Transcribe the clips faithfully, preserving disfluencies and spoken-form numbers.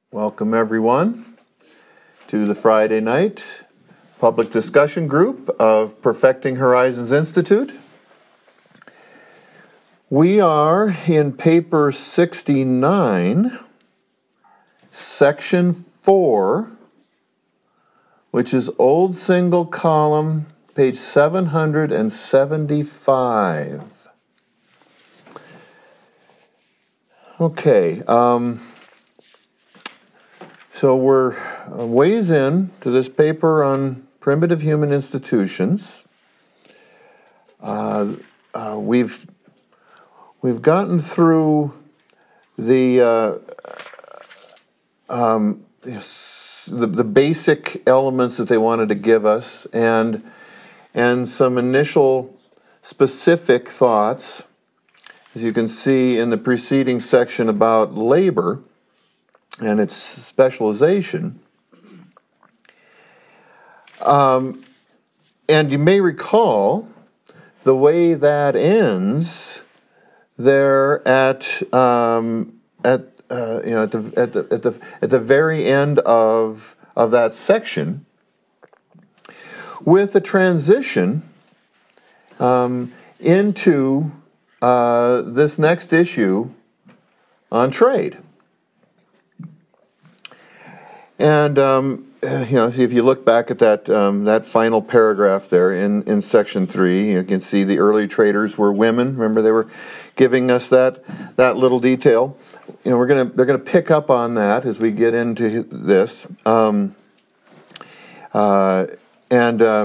Welcome everyone to the Friday night public discussion group of Perfecting Horizons Institute. We are in paper sixty-nine, section four, which is old single column, page seven hundred seventy-five. Okay, um, so we're a ways in to this paper on primitive human institutions. Uh, uh, we've we've gotten through the uh, um, the, the basic elements that they wanted to give us, and and some initial specific thoughts, as you can see in the preceding section about labor and its specialization. Um, and you may recall the way that ends there at um, at uh, you know at the at the at the at the very end of of that section, with a transition um, into uh, this next issue on trade. And um, you know, if you look back at that um, that final paragraph there in, in section three, you can see the early traders were women. Remember, they were giving us that that little detail. You know, we're gonna they're gonna pick up on that as we get into this. Um, uh, and uh,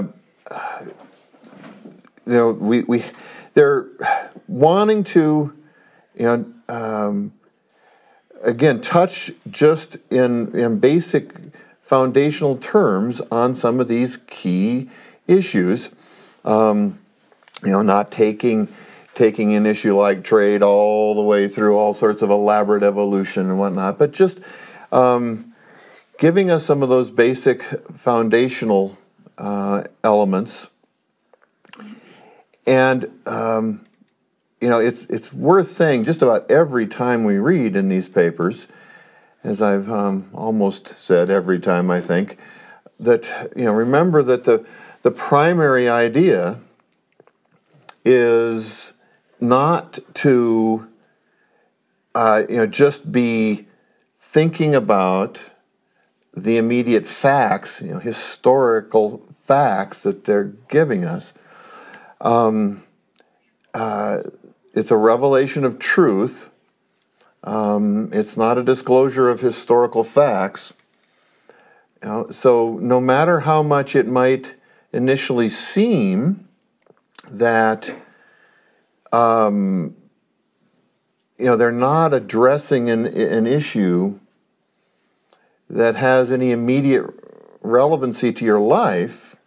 you know, we we they're wanting to, you know. Um, Again, touch just in, in basic foundational terms on some of these key issues. Um, you know, not taking taking an issue like trade all the way through all sorts of elaborate evolution and whatnot, but just um, giving us some of those basic foundational uh, elements. And um, You know, it's it's worth saying just about every time we read in these papers, as I've um, almost said every time I think, that, you know, remember that the the primary idea is not to, uh, you know, just be thinking about the immediate facts, you know, historical facts that they're giving us. Um, uh, It's a revelation of truth. Um, it's not a disclosure of historical facts. You know, so no matter how much it might initially seem that um, you know, they're not addressing an, an issue that has any immediate relevancy to your life,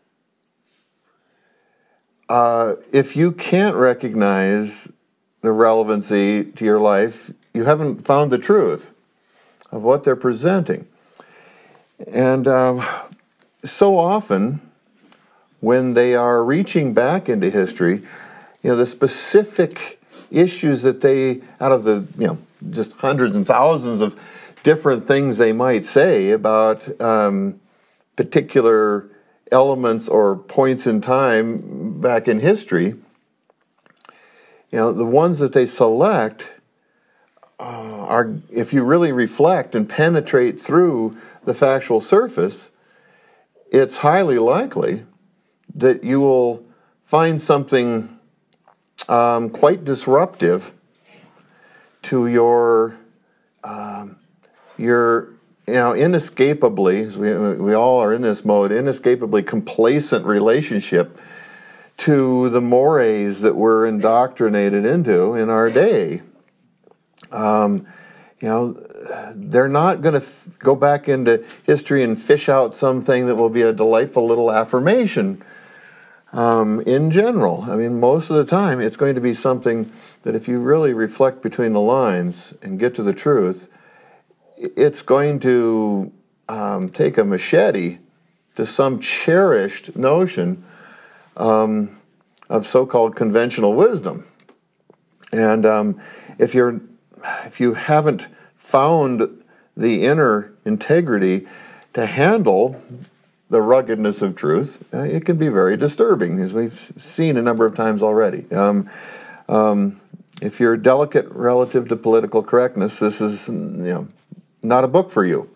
uh, if you can't recognize the relevancy to your life, you haven't found the truth of what they're presenting. And um, so often, when they are reaching back into history, you know, the specific issues that they, out of the, you know, just hundreds and thousands of different things they might say about um, particular elements or points in time back in history, you know, the ones that they select uh, are, if you really reflect and penetrate through the factual surface, it's highly likely that you will find something um, quite disruptive to your, um, your, you know, inescapably, we, we all are in this mode, inescapably complacent relationship to the mores that we're indoctrinated into in our day. Um, you know, they're not going to f- go back into history and fish out something that will be a delightful little affirmation um, in general. I mean, most of the time, it's going to be something that if you really reflect between the lines and get to the truth, it's going to um, take a machete to some cherished notion um, of so-called conventional wisdom. And um, if you're, if you haven't found the inner integrity to handle the ruggedness of truth, uh, it can be very disturbing, as we've seen a number of times already. Um, um, if you're delicate relative to political correctness, this is, you know, not a book for you.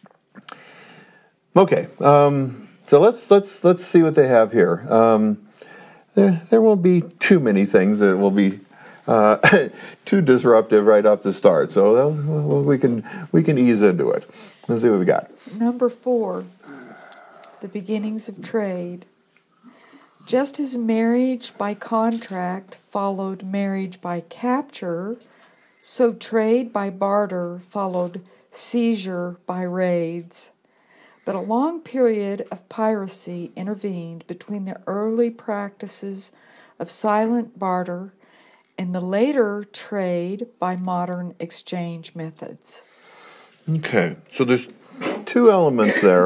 Okay, um, so let's let's let's see what they have here. Um, there there won't be too many things that will be uh, too disruptive right off the start. So well, we can we can ease into it. Let's see what we got. Number four, the beginnings of trade. Just as marriage by contract followed marriage by capture, so trade by barter followed seizure by raids. But a long period of piracy intervened between the early practices of silent barter and the later trade by modern exchange methods. Okay, so there's two elements there,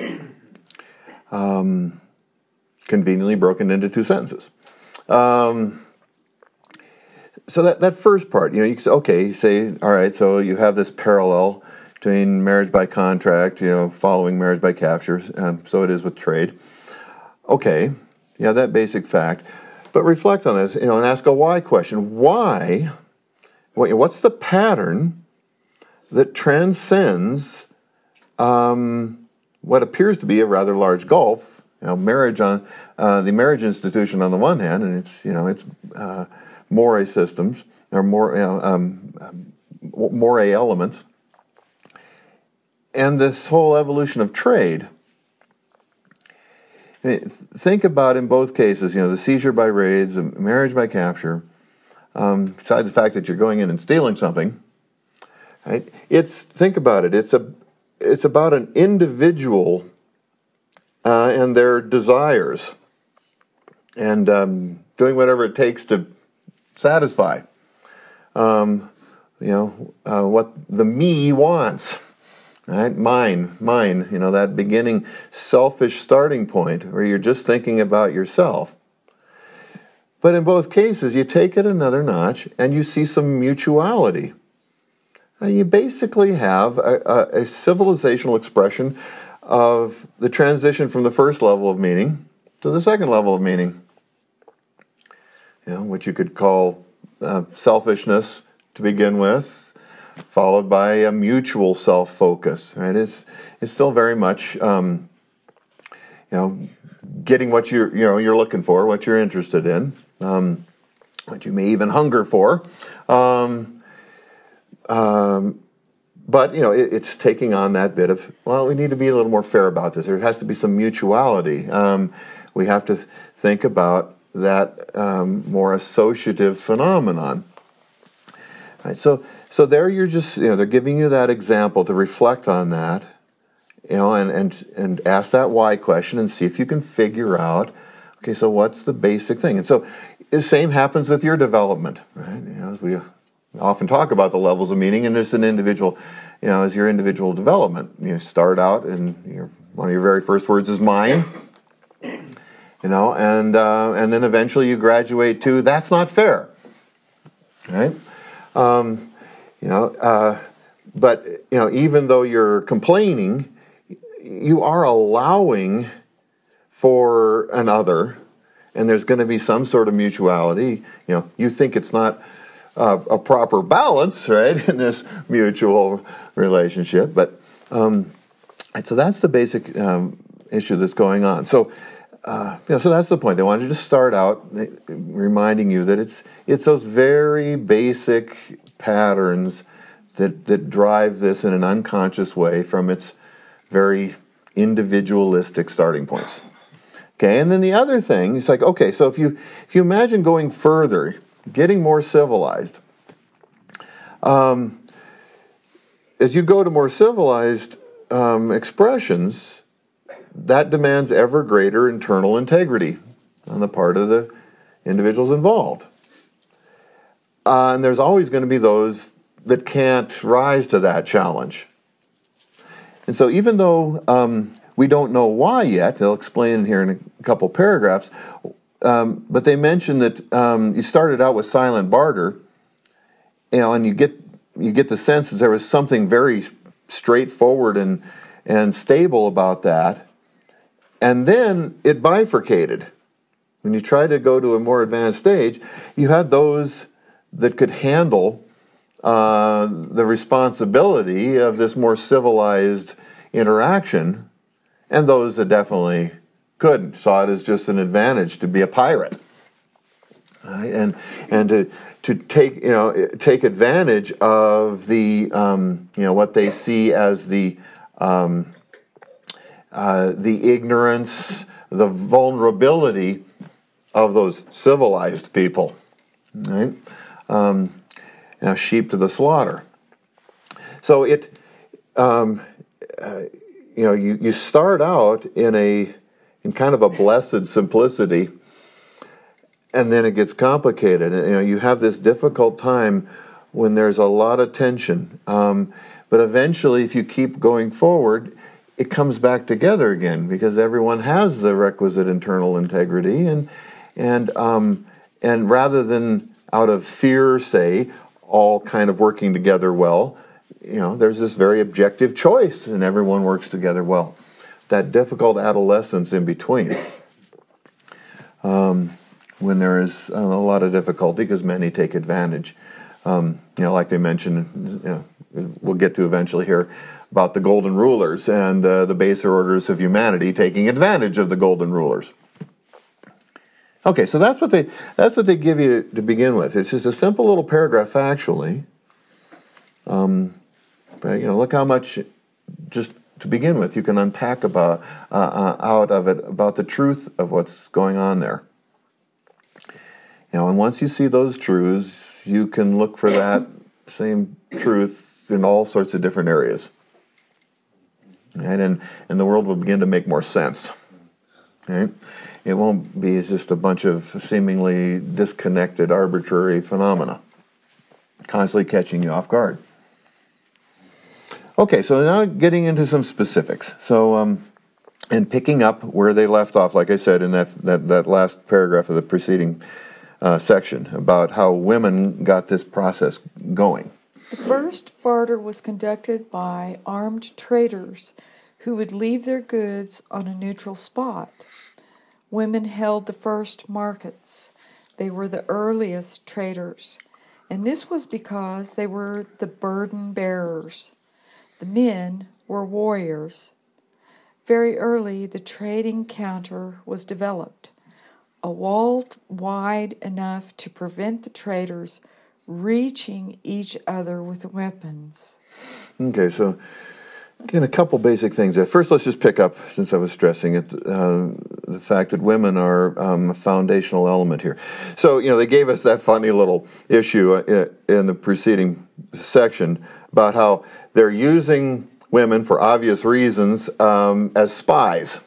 um, conveniently broken into two sentences. Um, so that, that first part, you know, you can say, okay, you say, all right, so you have this parallel between marriage by contract, you know, following marriage by capture, um, so it is with trade. Okay, yeah, that basic fact. But reflect on this, you know, and ask a why question. Why? What, what's the pattern that transcends um, what appears to be a rather large gulf? You know, marriage on uh, the marriage institution on the one hand, and it's you know it's uh, moray systems or more you know, um, um, moray elements, and this whole evolution of trade. I mean, think about in both cases, you know, the seizure by raids, the marriage by capture. Um, besides the fact that you're going in and stealing something, right? It's think about it. It's a it's about an individual uh, and their desires, and um, doing whatever it takes to satisfy. Um, you know uh, what the me wants. Right? Mine, mine, you know, that beginning selfish starting point where you're just thinking about yourself. But in both cases, you take it another notch and you see some mutuality. And you basically have a, a, a civilizational expression of the transition from the first level of meaning to the second level of meaning. You know, which you could call uh, selfishness to begin with, followed by a mutual self-focus. Right? It's it's still very much um, you know getting what you're you know you're looking for, what you're interested in, um, what you may even hunger for. Um, um, but you know it, it's taking on that bit of well, we need to be a little more fair about this. There has to be some mutuality. Um, we have to think about that um, more associative phenomenon. Right, so, so there you're just, you know, they're giving you that example to reflect on that, you know, and, and, and ask that why question and see if you can figure out, okay, so what's the basic thing? And so the same happens with your development, right? You know, as we often talk about the levels of meaning, and it's an individual, you know, as your individual development. You start out and your, one of your very first words is mine, you know, and, uh, and then eventually you graduate to that's not fair, right? Um, you know, uh, but you know, even though you're complaining, you are allowing for another, and there's going to be some sort of mutuality. You know, you think it's not uh, a proper balance, right, in this mutual relationship, but um, so that's the basic um, issue that's going on. So. Uh, you know, so that's the point. They wanted to just start out reminding you that it's it's those very basic patterns that that drive this in an unconscious way from its very individualistic starting points. Okay, and then the other thing is like, okay, so if you if you imagine going further, getting more civilized, um, as you go to more civilized um, expressions. That demands ever greater internal integrity on the part of the individuals involved. Uh, and there's always going to be those that can't rise to that challenge. And so even though um, we don't know why yet, they'll explain here in a couple paragraphs, um, but they mention that um, you started out with silent barter, you know, and you get you get the sense that there was something very straightforward and, and stable about that. And then it bifurcated. When you tried to go to a more advanced stage, you had those that could handle uh, the responsibility of this more civilized interaction, and those that definitely couldn't, saw it as just an advantage to be a pirate. Right? And and to to take you know take advantage of the um, you know what they see as the um, uh, the ignorance, the vulnerability of those civilized people, right? Um, you know, sheep to the slaughter. So it, um, uh, you know, you, you start out in a in kind of a blessed simplicity, and then it gets complicated. You know, you have this difficult time when there's a lot of tension. Um, but eventually, if you keep going forward, it comes back together again because everyone has the requisite internal integrity, and and um, and rather than out of fear, say, all kind of working together well, you know, there's this very objective choice, and everyone works together well. That difficult adolescence in between, um, when there is a lot of difficulty because many take advantage. Um, you know, like they mentioned, you know, we'll get to eventually here about the golden rulers and uh, the baser orders of humanity taking advantage of the golden rulers. Okay, so that's what they that's what they give you to begin with. It's just a simple little paragraph, factually. Um, but you know, look how much just to begin with you can unpack about uh, uh, out of it about the truth of what's going on there. You know, and once you see those truths, you can look for that same truth in all sorts of different areas. Right? And, and the world will begin to make more sense. Right? It won't be just a bunch of seemingly disconnected, arbitrary phenomena, constantly catching you off guard. Okay, so now getting into some specifics. So, um, and picking up where they left off, like I said, in that, that, that last paragraph of the preceding uh, section, about how women got this process going. The first barter was conducted by armed traders who would leave their goods on a neutral spot. Women held the first markets. They were the earliest traders, and this was because they were the burden bearers. The men were warriors. Very early, the trading counter was developed, a wall wide enough to prevent the traders reaching each other with weapons. Okay, so again, a couple basic things. First, let's just pick up, since I was stressing it, uh, the fact that women are um, a foundational element here. So, you know, they gave us that funny little issue in the preceding section about how they're using women for obvious reasons um, as spies.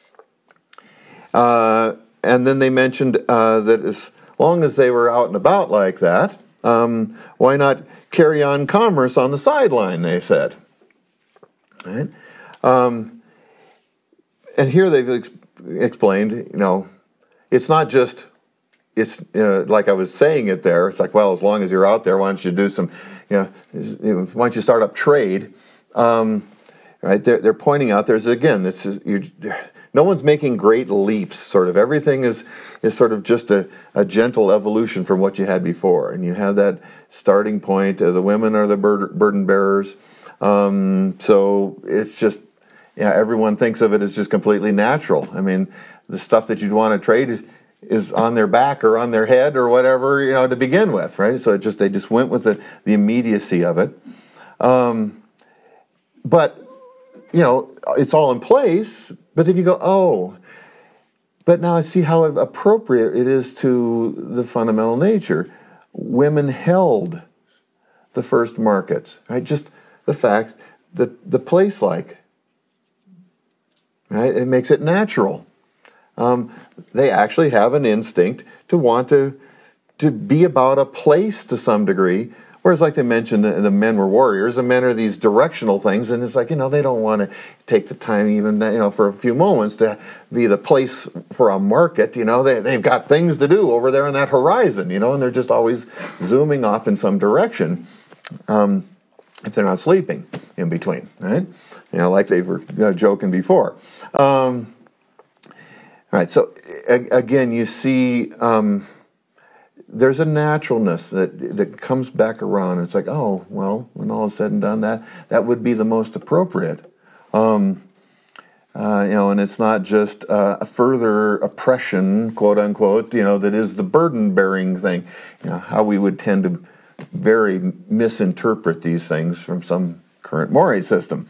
Uh, and then they mentioned uh, that as long as they were out and about like that, um, why not carry on commerce on the sideline, they said. Right? Um, and here they've ex- explained, you know, it's not just, it's you know, like I was saying it there, it's like, well, as long as you're out there, why don't you do some, you know, why don't you start up trade? Um, right? They're, they're pointing out there's, again, this is, you, no one's making great leaps, sort of. Everything is, is sort of just a, a gentle evolution from what you had before. And you have that starting point, uh, the women are the bur- burden bearers. Um, so it's just, yeah, everyone thinks of it as just completely natural. I mean, the stuff that you'd want to trade is on their back or on their head or whatever, you know, to begin with, right? So it just, they just went with the, the immediacy of it. Um, but, you know, it's all in place, but then you go, oh, but now I see how appropriate it is to the fundamental nature. Women held the first markets, right? Just the fact that the place-like, right? It makes it natural. Um, they actually have an instinct to want to to be about a place to some degree. Whereas, like they mentioned, the, the men were warriors. The men are these directional things, and it's like, you know, they don't want to take the time even, you know, for a few moments to be the place for a market. You know, they, they've got things to do over there on that horizon, you know, and they're just always zooming off in some direction. Um, if they're not sleeping in between, right? You know, like they were uh, joking before. Um, all right, so a- again, you see um, there's a naturalness that that comes back around. It's like, oh, well, when all is said and done, that that would be the most appropriate. Um, uh, you know, and it's not just uh, a further oppression, quote unquote, you know, that is the burden-bearing thing. You know, how we would tend to very misinterpret these things from some current mores system.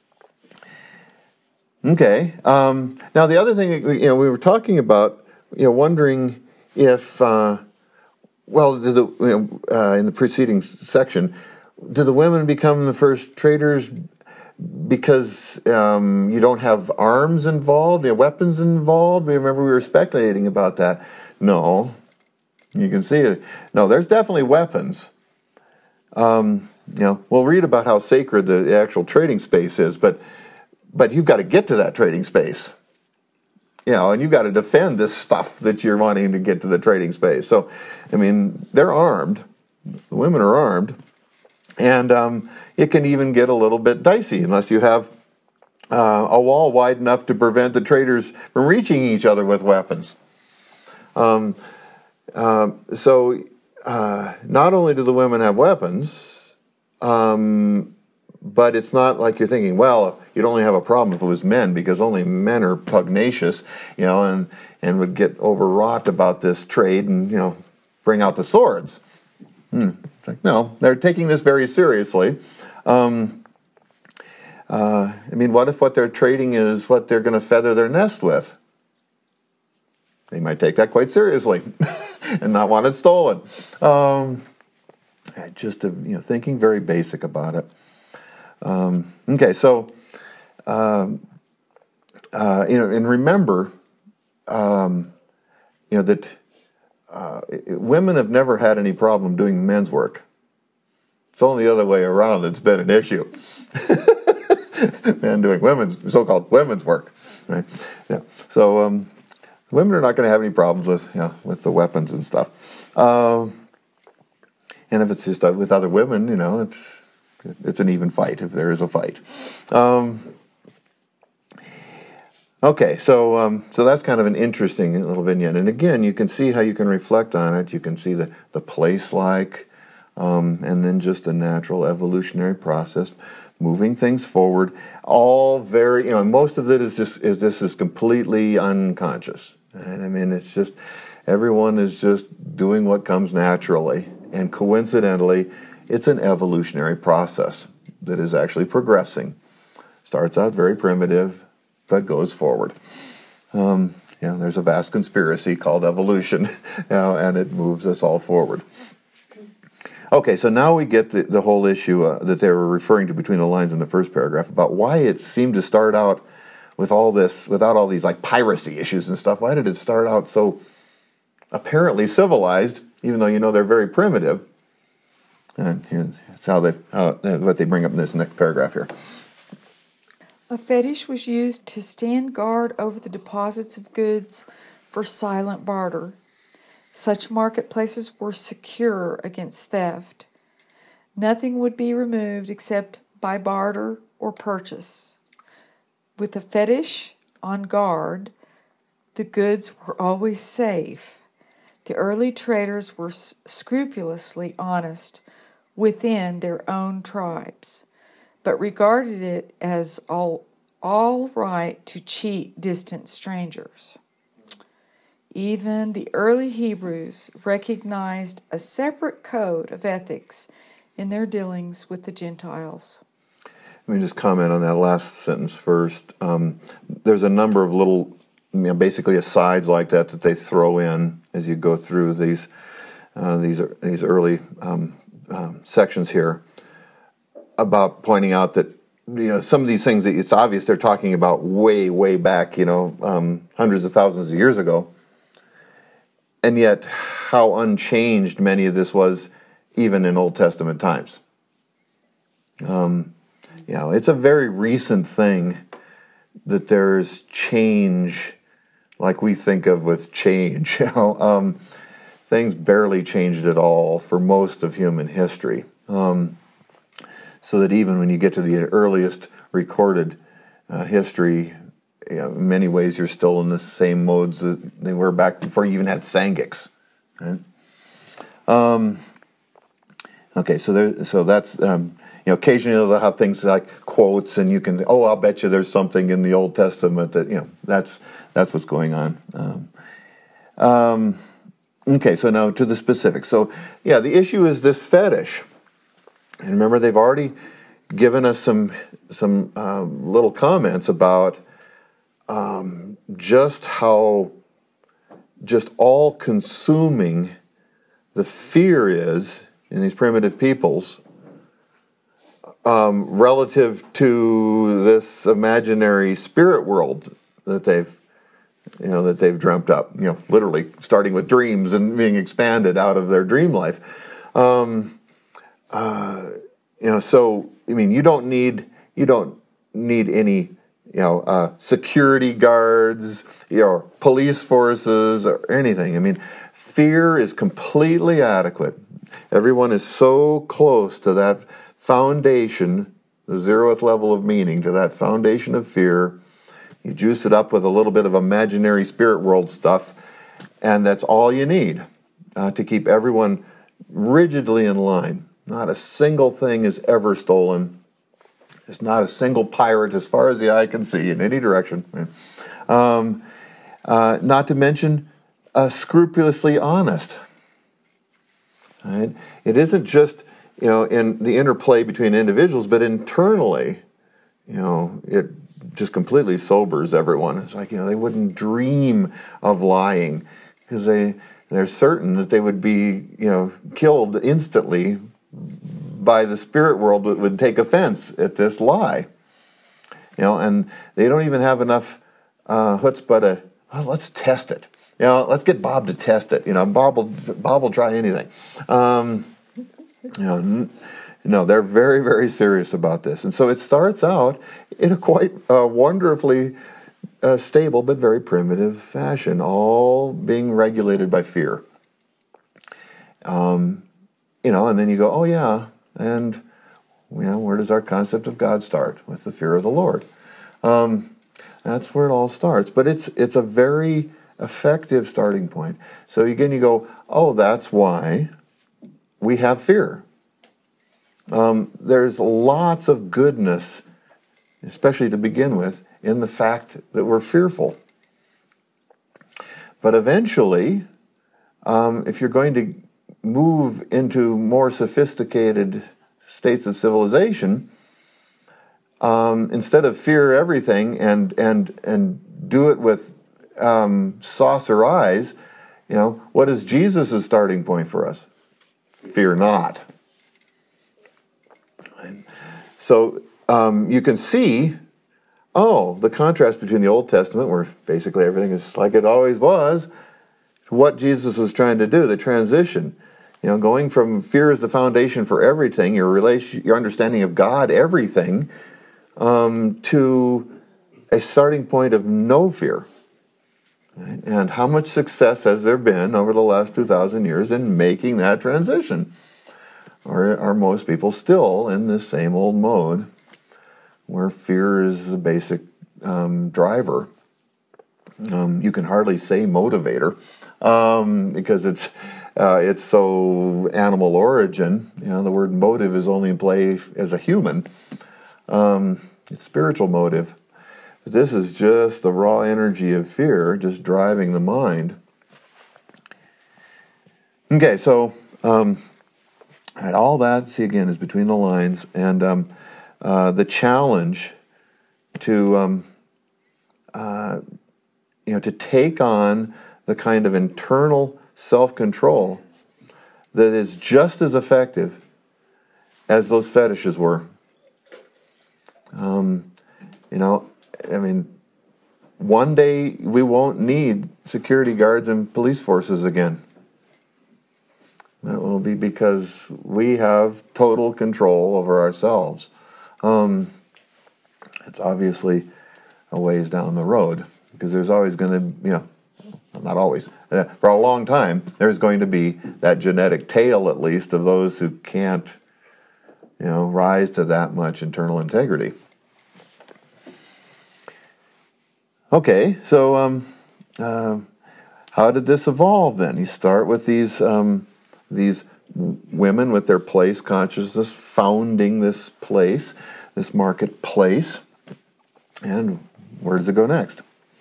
Okay. Um, now, the other thing, you know, we were talking about, you know, wondering if, uh, well, do the, you know, uh, in the preceding section, do the women become the first traders because um, you don't have arms involved, you know, weapons involved? We remember we were speculating about that. No. You can see it. No, there's definitely weapons. Um, you know, we'll read about how sacred the actual trading space is, but but you've got to get to that trading space. You know, and you've got to defend this stuff that you're wanting to get to the trading space. So, I mean, they're armed. The women are armed. And um, it can even get a little bit dicey unless you have uh, a wall wide enough to prevent the traders from reaching each other with weapons. Um, uh, so, uh, not only do the women have weapons, um, but it's not like you're thinking, well, you'd only have a problem if it was men, because only men are pugnacious, you know, and, and would get overwrought about this trade and, you know, bring out the swords. Hmm. It's like, no, they're taking this very seriously. Um, uh, I mean, what if what they're trading is what they're going to feather their nest with? They might take that quite seriously and not want it stolen. Um, just, you know, thinking very basic about it. Um, okay, so, um, uh, you know, and remember, um, you know, that uh, women have never had any problem doing men's work. It's only the other way around that's been an issue. Men doing women's, so-called women's work, right? Yeah. So um, women are not going to have any problems with, you know, with the weapons and stuff. Um, and if it's just uh, with other women, you know, it's it's an even fight if there is a fight. Um, okay, so um, so that's kind of an interesting little vignette. And again, you can see how you can reflect on it. You can see the, the place-like, um, and then just a natural evolutionary process, moving things forward. All very, you know, most of it is just is this is completely unconscious. And I mean, it's just everyone is just doing what comes naturally, and coincidentally, it's an evolutionary process that is actually progressing. Starts out very primitive, but goes forward. Um, you know, there's a vast conspiracy called evolution, you know, and it moves us all forward. Okay, so now we get the, the whole issue uh, that they were referring to between the lines in the first paragraph about why it seemed to start out with all this, without all these like piracy issues and stuff. Why did it start out so apparently civilized, even though you know they're very primitive? And here's how they, how, what they bring up in this next paragraph here. A fetish was used to stand guard over the deposits of goods for silent barter. Such marketplaces were secure against theft. Nothing would be removed except by barter or purchase. With a fetish on guard, the goods were always safe. The early traders were scrupulously honest within their own tribes, but regarded it as all, all right to cheat distant strangers. Even the early Hebrews recognized a separate code of ethics in their dealings with the Gentiles. Let me just comment on that last sentence first. Um, there's a number of little, you know, basically asides like that that they throw in as you go through these uh, these these early um, um, sections here about pointing out that, you know, some of these things that it's obvious they're talking about way, way back, you know, um, hundreds of thousands of years ago, and yet how unchanged many of this was even in Old Testament times. Um, you know, it's a very recent thing that there's change, like we think of with change. You know, um, things barely changed at all for most of human history. Um, so that even when you get to the earliest recorded uh, history, you know, in many ways you're still in the same modes that they were back before you even had Sangiks. Right? Um, okay, so there, so that's um, you know, occasionally they'll have things like quotes, and you can, oh, I'll bet you there's something in the Old Testament that, you know, that's that's what's going on. Um, um, okay, so now to the specifics. So yeah, the issue is this fetish, and remember they've already given us some some um, little comments about um, just how just all-consuming the fear is in these primitive peoples um, relative to this imaginary spirit world that they've, you know, that they've dreamt up. You know, literally starting with dreams and being expanded out of their dream life. Um, uh, you know, so I mean, you don't need you don't need any, you know, uh, security guards, you know, police forces or anything. I mean, fear is completely adequate. Everyone is so close to that foundation, the zeroth level of meaning, to that foundation of fear. You juice it up with a little bit of imaginary spirit world stuff, and that's all you need uh, to keep everyone rigidly in line. Not a single thing is ever stolen. There's not a single pirate as far as the eye can see in any direction. Um, uh, not to mention uh, scrupulously honest. Right? It isn't just, you know, in the interplay between individuals, but internally, you know, it just completely sobers everyone. It's like, you know, they wouldn't dream of lying because they they're certain that they would be, you know, killed instantly by the spirit world that would take offense at this lie. You know, and they don't even have enough uh, chutzpah to, well, let's test it. You know, let's get Bob to test it. You know, Bob will, Bob will try anything. Um, you know, n- no, they're very, very serious about this. And so it starts out in a quite uh, wonderfully uh, stable but very primitive fashion, all being regulated by fear. Um, you know, and then you go, oh yeah, and you know, where does our concept of God start? With the fear of the Lord. Um, that's where it all starts. But it's it's a very effective starting point. So again, you go, oh, that's why we have fear. Um, there's lots of goodness, especially to begin with, in the fact that we're fearful. But eventually, um, if you're going to move into more sophisticated states of civilization, um, instead of fear everything and and and do it with um, saucer eyes, you know, what is Jesus' starting point for us? Fear not. So um, you can see, oh, the contrast between the Old Testament, where basically everything is like it always was, what Jesus was trying to do, the transition. You know, going from fear is the foundation for everything, your relation, your understanding of God, everything, um, to a starting point of no fear. Right? And how much success has there been over the last two thousand years in making that transition? Or are most people still in this same old mode where fear is the basic um, driver? Um, you can hardly say motivator um, because it's uh, it's so animal origin. You know, the word motive is only in play as a human. Um, it's spiritual motive. But this is just the raw energy of fear just driving the mind. Okay, so um, and all that, see again, is between the lines, and um, uh, the challenge to um, uh, you know to take on the kind of internal self-control that is just as effective as those fetishes were. Um, you know, I mean, one day we won't need security guards and police forces again. That will be because we have total control over ourselves. Um, it's obviously a ways down the road, because there's always going to, you know, not always, uh, for a long time, there's going to be that genetic tail, at least, of those who can't, you know, rise to that much internal integrity. Okay, so um, uh, how did this evolve then? You start with these um, these women with their place consciousness founding this place, this marketplace, and where does it go next?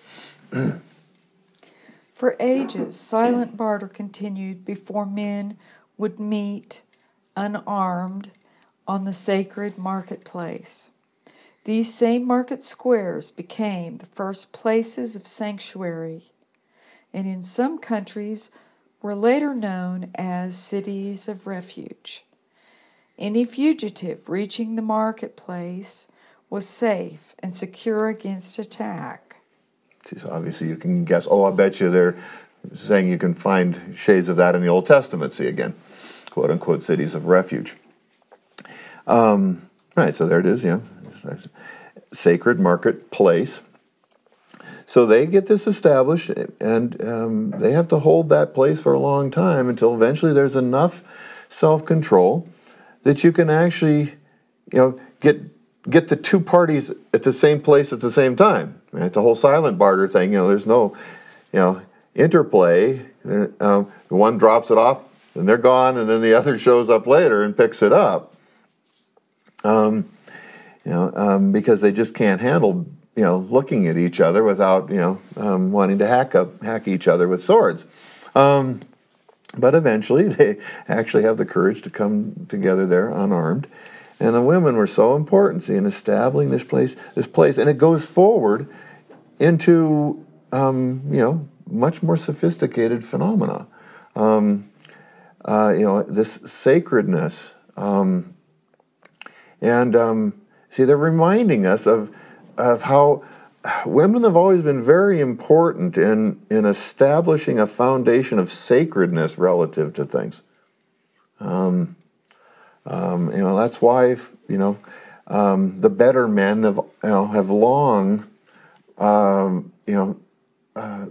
For ages, silent barter continued before men would meet unarmed on the sacred marketplace. These same market squares became the first places of sanctuary, and in some countries were later known as cities of refuge. Any fugitive reaching the marketplace was safe and secure against attack. So obviously you can guess, oh, I bet you they're saying you can find shades of that in the Old Testament. See again, quote unquote, cities of refuge. Um, right, so there it is, yeah. Sacred marketplace. So they get this established, and um, they have to hold that place for a long time until eventually there's enough self-control that you can actually, you know, get get the two parties at the same place at the same time. Right? The whole silent barter thing, you know, there's no, you know, interplay. Um, one drops it off, and they're gone, and then the other shows up later and picks it up. Um, you know, um, because they just can't handle, you know, looking at each other without, you know, um, wanting to hack up, hack each other with swords. Um, but eventually, they actually have the courage to come together there unarmed. And the women were so important see, in establishing this place, this place, and it goes forward into, um, you know, much more sophisticated phenomena. Um, uh, you know, this sacredness, um, and um, see, they're reminding us of of how women have always been very important in in establishing a foundation of sacredness relative to things. Um, um, you know, that's why you know um, the better men have you know have long um, you know uh,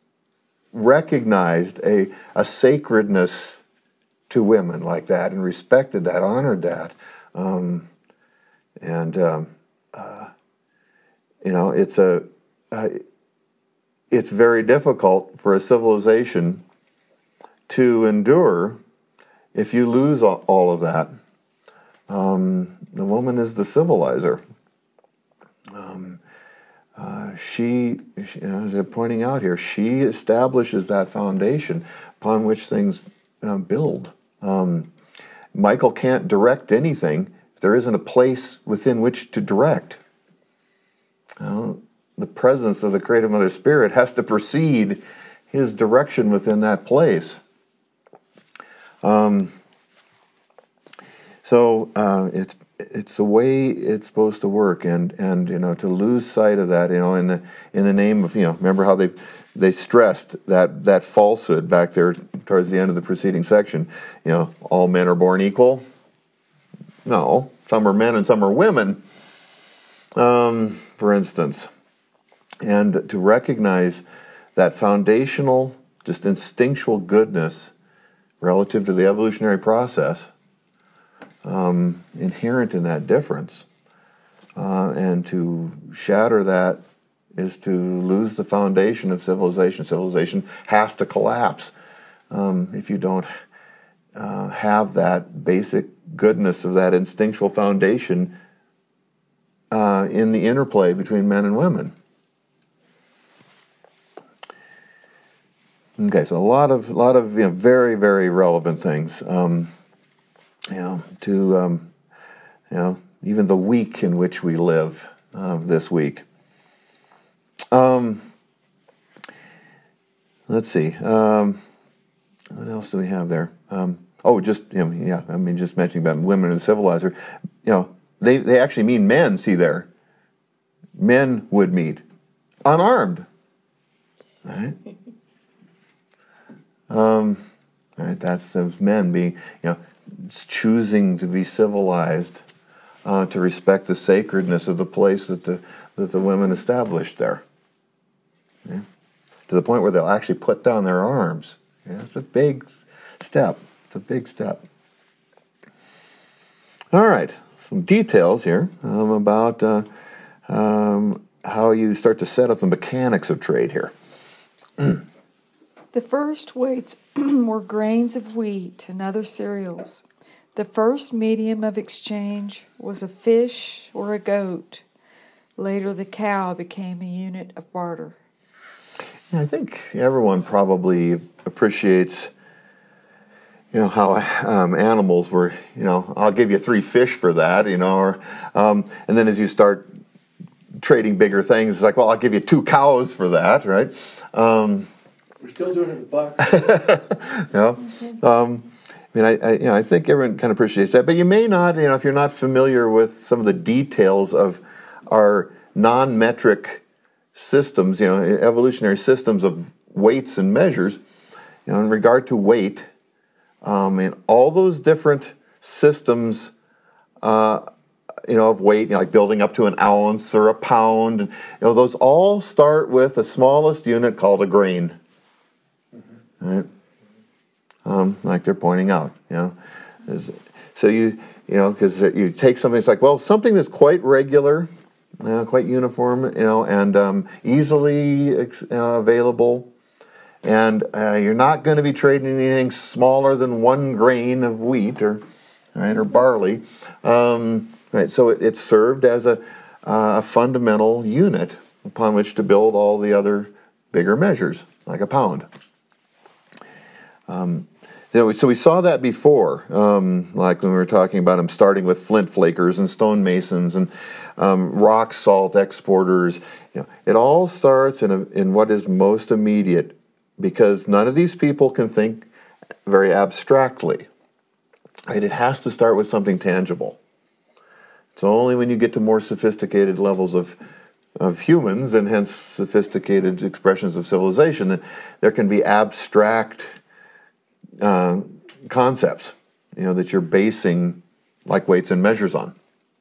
recognized a a sacredness to women like that and respected that, honored that, um, and. Um, uh, You know, it's a uh, it's very difficult for a civilization to endure if you lose all, all of that. Um, the woman is the civilizer. Um, uh, she, she, as they're pointing out here, she establishes that foundation upon which things uh, build. Um, Michael can't direct anything if there isn't a place within which to direct. Well, the presence of the Creative Mother Spirit has to precede his direction within that place. Um, so uh, it's it's the way it's supposed to work, and and you know to lose sight of that, you know, in the in the name of you know, remember how they they stressed that that falsehood back there towards the end of the preceding section. You know, all men are born equal. No, some are men and some are women. Um, for instance, and to recognize that foundational, just instinctual goodness relative to the evolutionary process um, inherent in that difference, uh, and to shatter that is to lose the foundation of civilization. Civilization has to collapse um, if you don't uh, have that basic goodness of that instinctual foundation Uh, in the interplay between men and women. Okay, so a lot of a lot of you know, very very relevant things. Um, you know, to um, you know even the week in which we live uh, this week. Um, let's see. Um, what else do we have there? Um, oh, just you know, yeah. I mean, just mentioning about women and civilizer. You know. They they actually mean men, see there. Men would meet. Unarmed. Right? Um, right, that's those men being, you know, choosing to be civilized, uh, to respect the sacredness of the place that the that the women established there. Yeah? To the point where they'll actually put down their arms. Yeah, it's a big step. It's a big step. All right, some details here um, about uh, um, how you start to set up the mechanics of trade here. The first weights were grains of wheat and other cereals. The first medium of exchange was a fish or a goat. Later, the cow became a unit of barter. Yeah, I think everyone probably appreciates, you know, how um, animals were, you know, I'll give you three fish for that, you know, or, um, and then as you start trading bigger things, it's like, well, I'll give you two cows for that, right? Um, We're still doing it with bucks. yeah. Um, I mean, I, I, you know, I think everyone kind of appreciates that, but you may not, you know, if you're not familiar with some of the details of our non-metric systems, you know, evolutionary systems of weights and measures, you know, in regard to weight, um, and all those different systems, uh, you know, of weight, you know, like building up to an ounce or a pound, you know, those all start with the smallest unit called a grain, mm-hmm. right? Um, like they're pointing out, you know. So you, you know, because you take something, it's like, well, something that's quite regular, uh, quite uniform, you know, and um, easily uh, available, and uh, you're not going to be trading anything smaller than one grain of wheat or, right, or barley, um, right? So it, it's served as a, uh, a fundamental unit upon which to build all the other bigger measures, like a pound. Um, So we saw that before, um, like when we were talking about them starting with flint flakers and stonemasons and um, rock salt exporters. You know, it all starts in a, in what is most immediate, because none of these people can think very abstractly. Right? It has to start with something tangible. It's only when you get to more sophisticated levels of of humans, and hence sophisticated expressions of civilization, that there can be abstract Uh, concepts, you know, that you're basing like weights and measures on.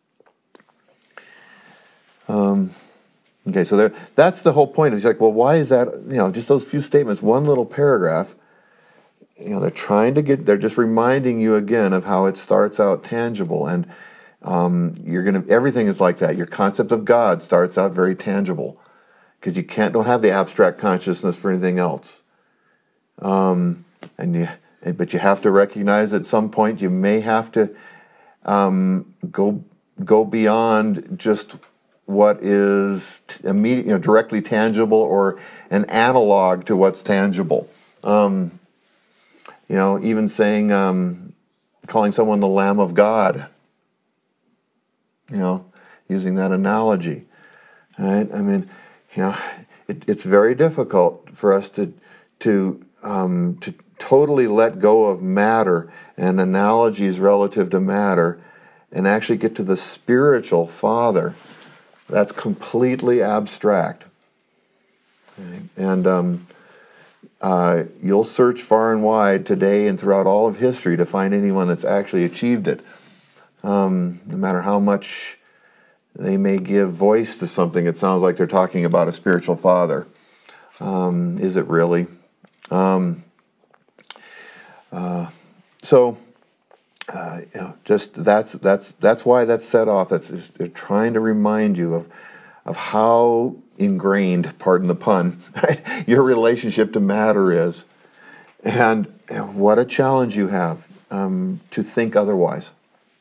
Um, okay, so there, that's the whole point. It's like, well, why is that? You know, just those few statements, one little paragraph. You know, they're trying to get. They're just reminding you again of how it starts out tangible, and um, you're gonna. Everything is like that. Your concept of God starts out very tangible, because you can't don't have the abstract consciousness for anything else. Um, and you. But you have to recognize at some point you may have to um, go go beyond just what is t- immediate, you know, directly tangible or an analog to what's tangible. Um, you know, even saying, um, calling someone the Lamb of God. You know, using that analogy. Right? I mean, you know, it, it's very difficult for us to to um, to. totally let go of matter and analogies relative to matter and actually get to the spiritual Father. That's completely abstract. Okay? And um, uh, you'll search far and wide today and throughout all of history to find anyone that's actually achieved it. Um, no matter how much they may give voice to something, it sounds like they're talking about a spiritual Father. Um, is it really? Um, Uh, so, uh, you know, just that's that's that's why that's set off. That's just, they're trying to remind you of of how ingrained, pardon the pun, right, your relationship to matter is, and what a challenge you have um, to think otherwise.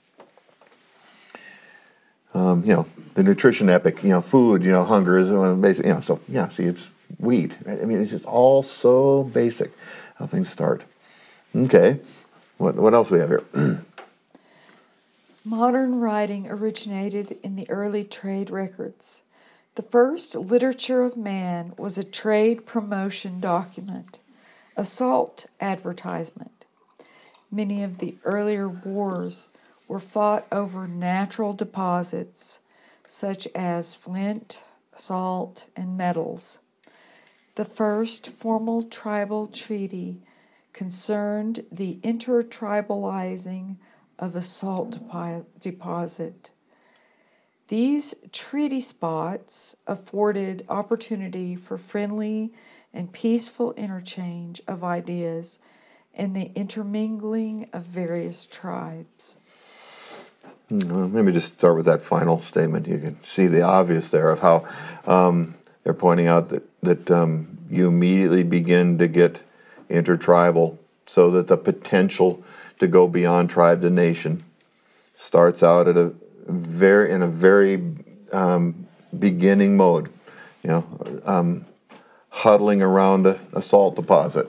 Um, you know, the nutrition epic. You know, food. You know, hunger is one of the basic. You know, so yeah. See, it's wheat. Right? I mean, it's just all so basic how things start. Okay, what what else do we have here? Modern writing originated in the early trade records. The first literature of man was a trade promotion document, a salt advertisement. Many of the earlier wars were fought over natural deposits such as flint, salt, and metals. The first formal tribal treaty concerned the intertribalizing of a salt deposit. These treaty spots afforded opportunity for friendly and peaceful interchange of ideas and the intermingling of various tribes. Well, maybe just start with that final statement. You can see the obvious there of how um, they're pointing out that, that um, you immediately begin to get intertribal, so that the potential to go beyond tribe to nation starts out at a very in a very um, beginning mode, you know, um, huddling around a, a salt deposit.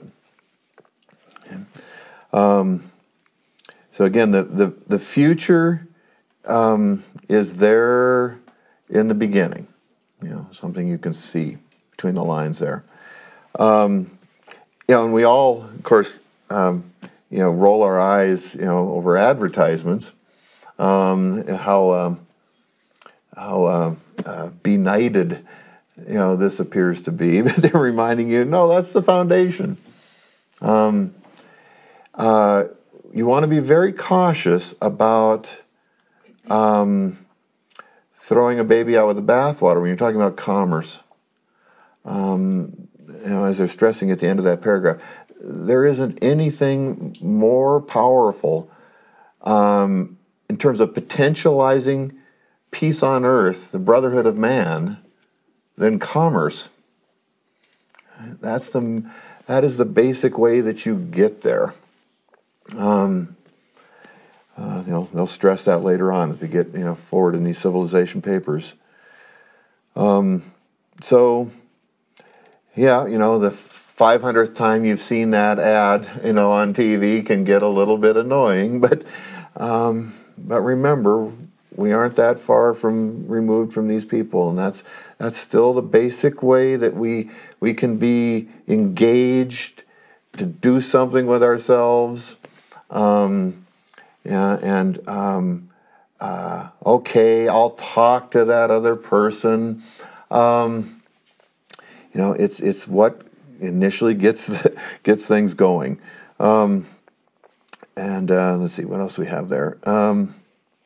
Um, so again, the the, the future um, is there in the beginning, you know, something you can see between the lines there. Um, you know, and we all, of course, um, you know, roll our eyes, you know, over advertisements. Um, how um, how uh, uh, benighted, you know, this appears to be. But they're reminding you, no, that's the foundation. Um, uh, you want to be very cautious about um, throwing a baby out with the bathwater when you're talking about commerce. Um, you know, as they're stressing at the end of that paragraph, there isn't anything more powerful um, in terms of potentializing peace on earth, the brotherhood of man, than commerce. That's the that is the basic way that you get there. Um, uh, you know, they'll stress that later on as we get you know forward in these civilization papers. Um, so, yeah, you know, the five hundredth time you've seen that ad, you know, on T V can get a little bit annoying, but um, but remember, we aren't that far from removed from these people, and that's that's still the basic way that we we can be engaged to do something with ourselves. Um, yeah, and um, uh, okay, I'll talk to that other person. Um, you know, it's it's what initially gets gets things going. Um, and uh, let's see what else we have there. Um,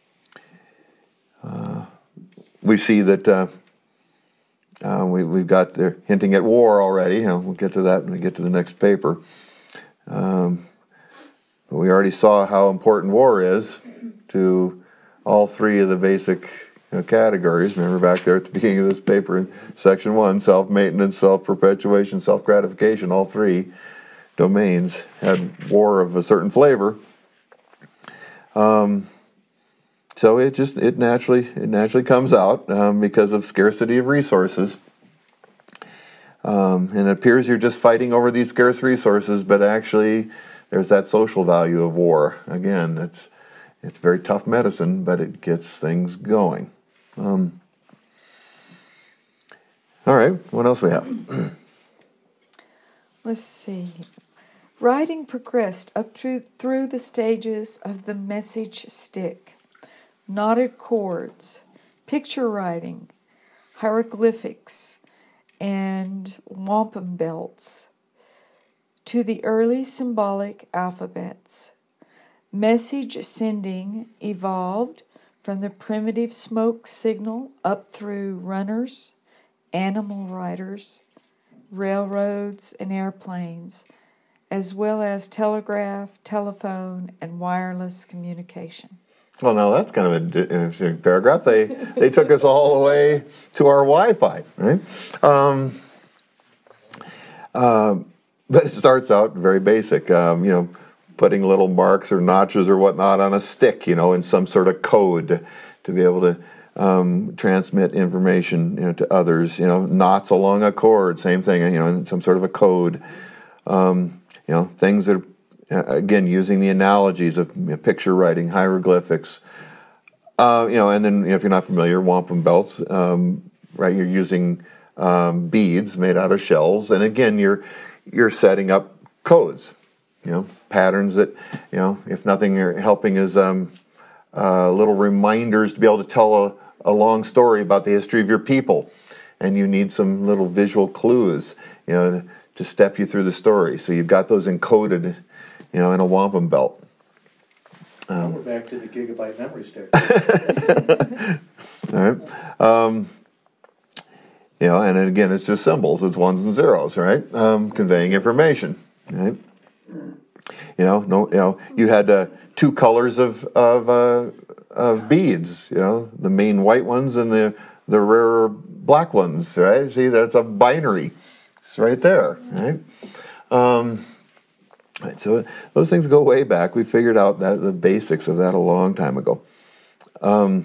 uh, we see that uh, uh, we we've got they're hinting at war already. You know, we'll get to that when we get to the next paper. Um, but we already saw how important war is to all three of the basic you know, categories. Remember back there at the beginning of this paper in section one, self-maintenance, self-perpetuation, self-gratification, all three domains had war of a certain flavor. Um, so it just, it naturally, it naturally comes out um, because of scarcity of resources. Um, and it appears you're just fighting over these scarce resources, but actually there's that social value of war. Again, it's, it's very tough medicine, but it gets things going. Um, all right, what else we have? Let's see. Writing progressed up through, through the stages of the message stick, knotted chords, picture writing, hieroglyphics, and wampum belts, to the early symbolic alphabets. Message sending evolved from the primitive smoke signal up through runners, animal riders, railroads, and airplanes, as well as telegraph, telephone, and wireless communication. Well, now that's kind of an interesting paragraph. They they took us all the way to our Wi-Fi, right? Um, uh, but it starts out very basic, um, you know, putting little marks or notches or whatnot on a stick, you know, in some sort of code to be able to um, transmit information, you know, to others. You know, knots along a cord, same thing, you know, in some sort of a code. Um, you know, things that are, again, using the analogies of you know, picture writing, hieroglyphics. Uh, you know, and then you know, if you're not familiar, wampum belts, um, right? You're using um, beads made out of shells, and again, you're you're setting up codes. You know, patterns that, you know, if nothing, are helping is um, uh, little reminders to be able to tell a, a long story about the history of your people. And you need some little visual clues, you know, to step you through the story. So you've got those encoded, you know, in a wampum belt. Um, We're back to the gigabyte memory stick. All right. Um, you know, and then again, it's just symbols. It's ones and zeros, right? Um, conveying information, right? You know, no, you know, you had uh, two colors of of uh, of beads. You know, the main white ones and the the rarer black ones. Right? See, that's a binary. It's right there. Right. Um, right. So those things go way back. We figured out that the basics of that a long time ago. Um,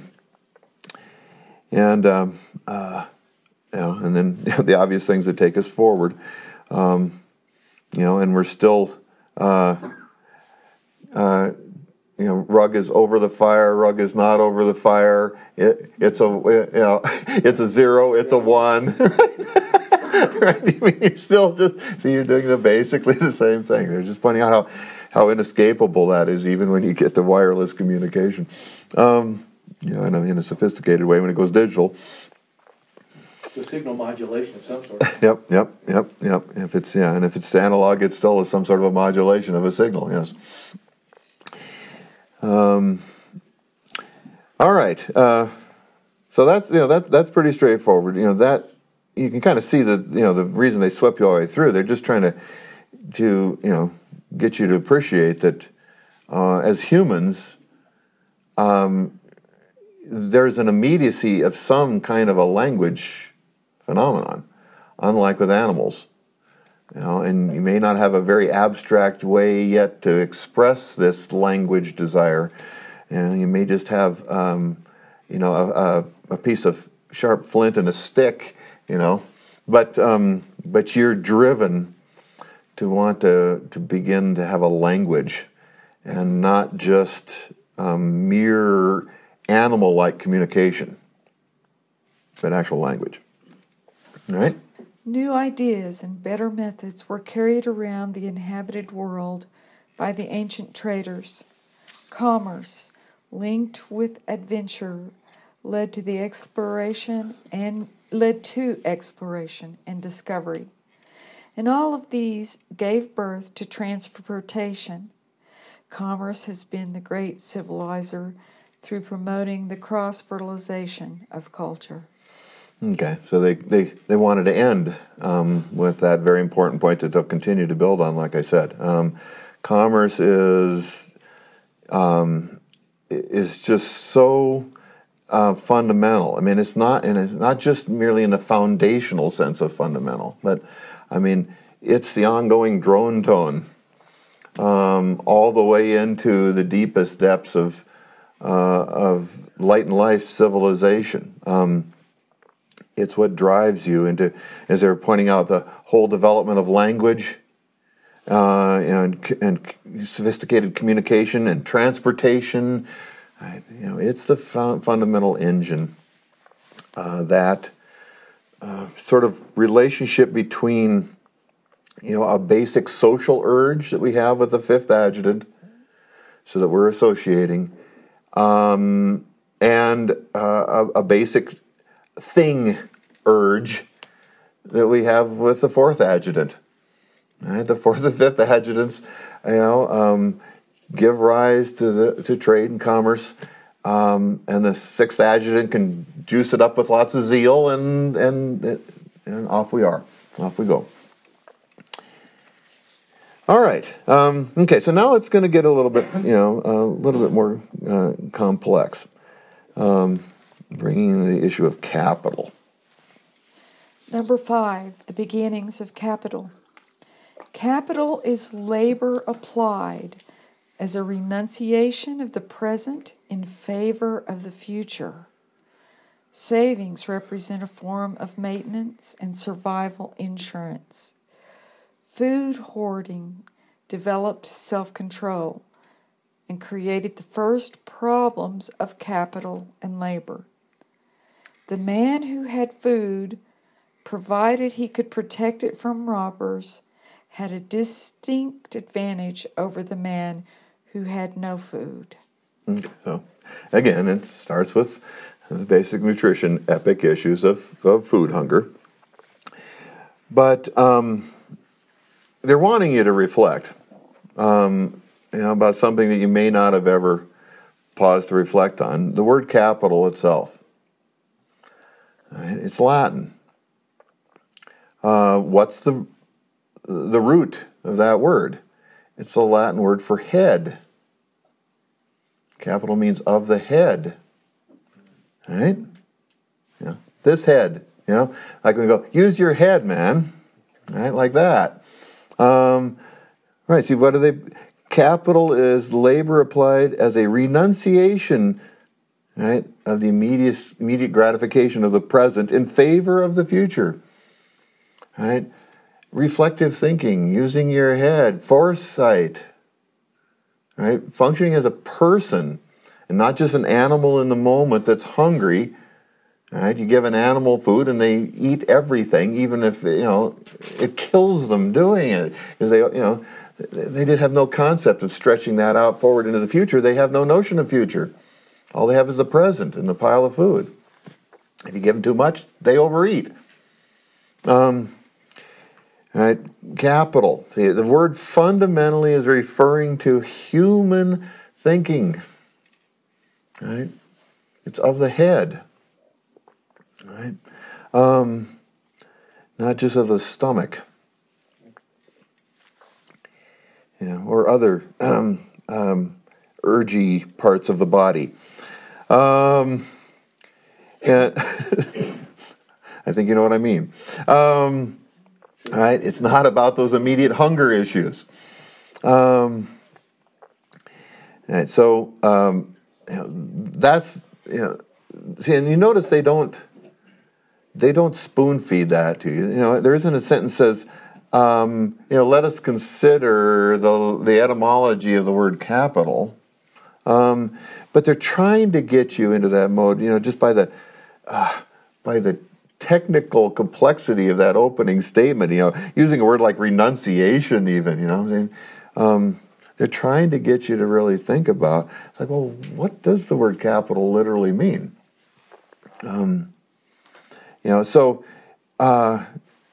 and um, uh, you know, and then you know, the obvious things that take us forward. Um, you know, and we're still. Uh, uh, You know, rug is over the fire. Rug is not over the fire. It, it's a you know, it's a zero. It's a one. Right? I mean, you're still just see. You're doing the basically the same thing. They're just pointing out how how inescapable that is, even when you get to wireless communication. Um, you know, in a, in a sophisticated way when it goes digital. The signal modulation of some sort. Yep, yep, yep, yep. If it's yeah, and if it's analog, it still is some sort of a modulation of a signal. Yes. Um, all right. Uh, so that's you know that that's pretty straightforward. You know that you can kind of see the you know the reason they swept you all the way through. They're just trying to to you know get you to appreciate that uh, as humans, um, there's an immediacy of some kind of a language phenomenon, unlike with animals. You know, and you may not have a very abstract way yet to express this language desire. You know, you may just have, um, you know, a, a, a piece of sharp flint and a stick. You know, but um, but you're driven to want to to begin to have a language, and not just um, mere animal-like communication, but actual language. All right. New ideas and better methods were carried around the inhabited world by the ancient traders. Commerce, linked with adventure, led to the exploration and led to exploration and discovery. And all of these gave birth to transportation. Commerce has been the great civilizer through promoting the cross-fertilization of culture. Okay, so they, they, they wanted to end um, with that very important point that they'll continue to build on, like I said. Um, commerce is um, is just so uh, fundamental. I mean, it's not, and it's not just merely in the foundational sense of fundamental, but I mean, it's the ongoing drone tone um, all the way into the deepest depths of uh, of light and life civilization. Um, It's what drives you into, as they were pointing out, the whole development of language uh, and, and sophisticated communication and transportation. I, you know, it's the fun, fundamental engine uh, that uh, sort of relationship between, you know, a basic social urge that we have with the fifth adjutant, so that we're associating, um, and uh, a, a basic thing urge that we have with the fourth adjutant. Right? The fourth and fifth adjutants, you know, um, give rise to the to trade and commerce, um, and the sixth adjutant can juice it up with lots of zeal, and and and off we are, off we go. All right. Um, okay. So now it's going to get a little bit, you know, a little bit more uh, complex. Um, Bringing the issue of capital. Number five, the beginnings of capital. Capital is labor applied as a renunciation of the present in favor of the future. Savings represent a form of maintenance and survival insurance. Food hoarding developed self-control and created the first problems of capital and labor. The man who had food, provided he could protect it from robbers, had a distinct advantage over the man who had no food. Okay, so, again, it starts with the basic nutrition, epic issues of, of food hunger. But um, they're wanting you to reflect um, you know, about something that you may not have ever paused to reflect on. The word capital itself. It's Latin. Uh, what's the the root of that word? It's the Latin word for head. Capital means of the head. Right? Yeah. This head. You know, like we go, use your head, man. Right? Like that. Um, right. See, what are they? Capital is labor applied as a renunciation, right, of the immediate immediate gratification of the present in favor of the future. Right? Reflective thinking, using your head, foresight. Right? Functioning as a person and not just an animal in the moment that's hungry. Right? You give an animal food and they eat everything, even if, you know, it kills them doing it. Because they, you know, they did have no concept of stretching that out forward into the future. They have no notion of future. All they have is the present and the pile of food. If you give them too much, they overeat. Um, right? Capital. See, the word fundamentally is referring to human thinking. Right? It's of the head. Right? Um, not just of the stomach. Yeah, or other um, um, urgy parts of the body. Um, and I think you know what I mean. Um, right? It's not about those immediate hunger issues. Um, right, so um, you know, that's, you know, see, and you notice they don't they don't spoon feed that to you. You know, there isn't a sentence that says, Um, you know, let us consider the the etymology of the word capital. Um, but they're trying to get you into that mode, you know, just by the uh, by the technical complexity of that opening statement. You know, using a word like renunciation, even. You know, I mean, um, they're trying to get you to really think about. It's like, well, what does the word capital literally mean? Um, you know, so. Uh,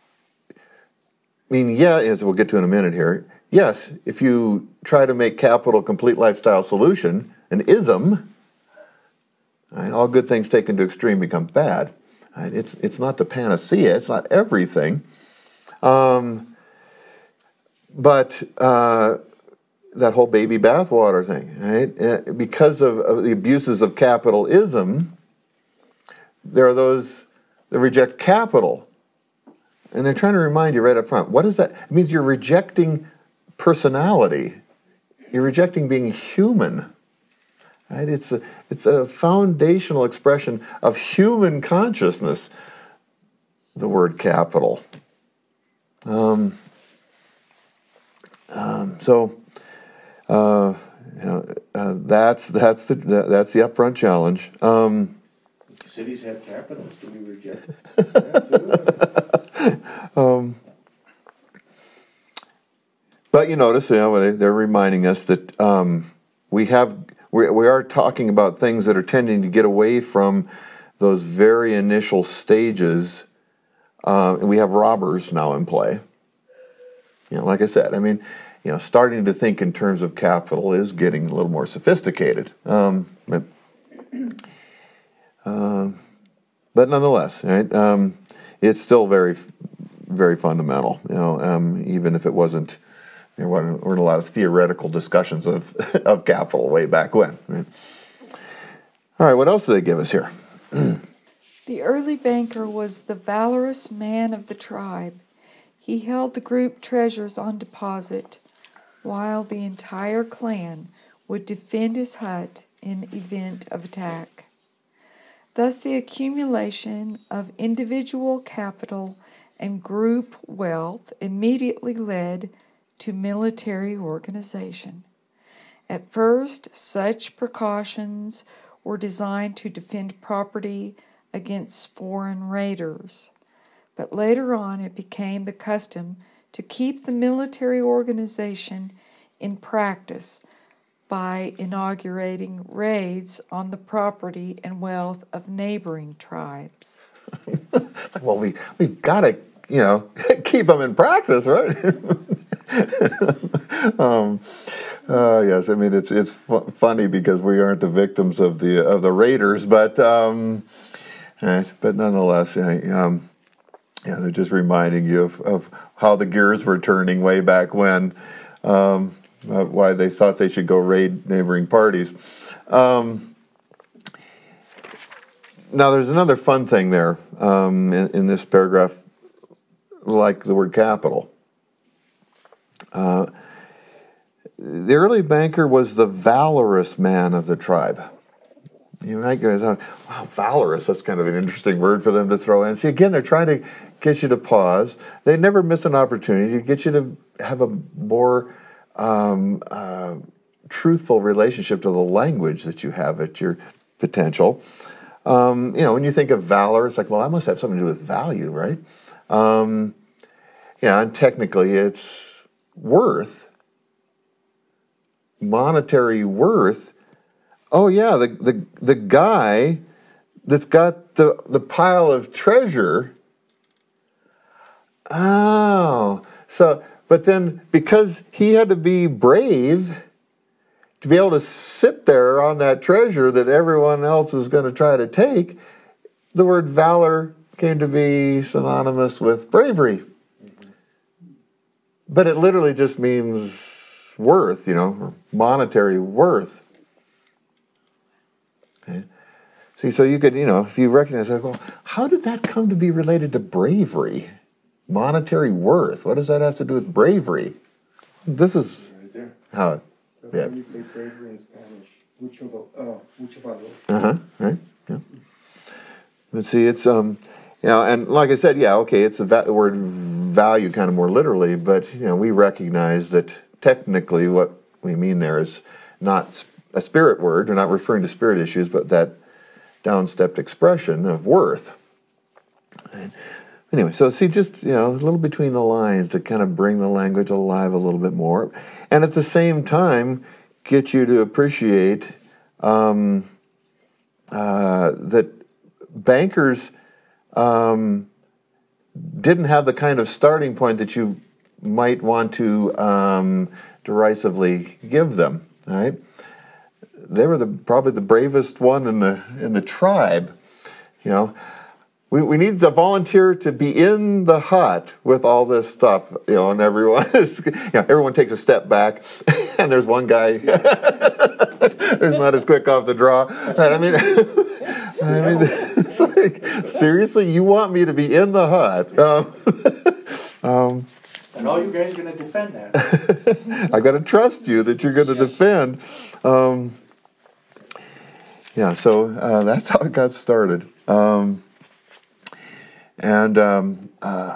I mean, yeah, as we'll get to in a minute here, yes, if you try to make capital a complete lifestyle solution, an ism, right, all good things taken to extreme become bad. Right? It's it's not the panacea, it's not everything. Um, but uh, that whole baby bathwater thing, right? Because of, of the abuses of capitalism, there are those that reject capital. And they're trying to remind you right up front, what is that? It means you're rejecting personality. You're rejecting being human. Right? It's a, it's a foundational expression of human consciousness, the word capital. Um, um, so, uh, you know, uh, that's that's the that's the upfront challenge. Um, Cities have capitals. Do we reject that too? um, but you notice, you know, they're reminding us that um, we have we we are talking about things that are tending to get away from those very initial stages. Uh, and we have robbers now in play. You know, like I said, I mean, you know, starting to think in terms of capital is getting a little more sophisticated. Um, but, uh, but nonetheless, right? Um, it's still very, very fundamental. You know, um, even if it wasn't, there weren't, weren't a lot of theoretical discussions of of capital way back when. Right? All right, what else do they give us here? The early banker was the valorous man of the tribe. He held the group treasures on deposit, while the entire clan would defend his hut in event of attack. Thus the accumulation of individual capital and group wealth immediately led to military organization. At first, such precautions were designed to defend property against foreign raiders. But later on, it became the custom to keep the military organization in practice by inaugurating raids on the property and wealth of neighboring tribes. Well, we, we've got to, you know, keep them in practice, right? um, uh, yes, I mean, it's it's fu- funny because we aren't the victims of the of the raiders, but um, right, but nonetheless, um, yeah, they're just reminding you of, of how the gears were turning way back when. Um, uh, why they thought they should go raid neighboring parties. Um, now, there's another fun thing there um, in, in this paragraph, like the word capital. Uh, the early banker was the valorous man of the tribe. You might go, wow, valorous, that's kind of an interesting word for them to throw in. See, again, they're trying to get you to pause. They never miss an opportunity to get you to have a more um, uh, truthful relationship to the language that you have at your potential. Um, you know, when you think of valor, it's like, well, that must have something to do with value, right? Um, yeah, and technically it's worth, monetary worth. Oh yeah, the, the the guy that's got the the pile of treasure. Oh, so but then because he had to be brave to be able to sit there on that treasure that everyone else is going to try to take, the word valor came to be synonymous with bravery. Mm-hmm. But it literally just means worth, you know, monetary worth. Okay. See, so you could, you know, if you recognize that, well, how did that come to be related to bravery? Monetary worth. What does that have to do with bravery? This is right there. How it, That's yeah. how you say bravery in Spanish. Mucho, val- oh, mucho valor. Uh-huh, right, yeah. But see, it's, um, you know, and like I said, yeah, okay, it's the va- word value kind of more literally, but, you know, we recognize that technically what we mean there is not a spirit word. We're not referring to spirit issues, but that downstepped expression of worth. And anyway, so see, just, you know, a little between the lines to kind of bring the language alive a little bit more. And at the same time, get you to appreciate um, uh, that bankers um, didn't have the kind of starting point that you might want to um, derisively give them, right? They were the probably the bravest one in the in the tribe. You know, we we need a volunteer to be in the hut with all this stuff. You know, and everyone is, you know, everyone takes a step back, and there's one guy who's not as quick off the draw. And I mean, I mean, it's like, seriously, you want me to be in the hut? Um, um, And all you guys are going to defend that. I got to trust you that you're going to Yes. defend. Um, yeah, so uh, that's how it got started. Um, and um, uh,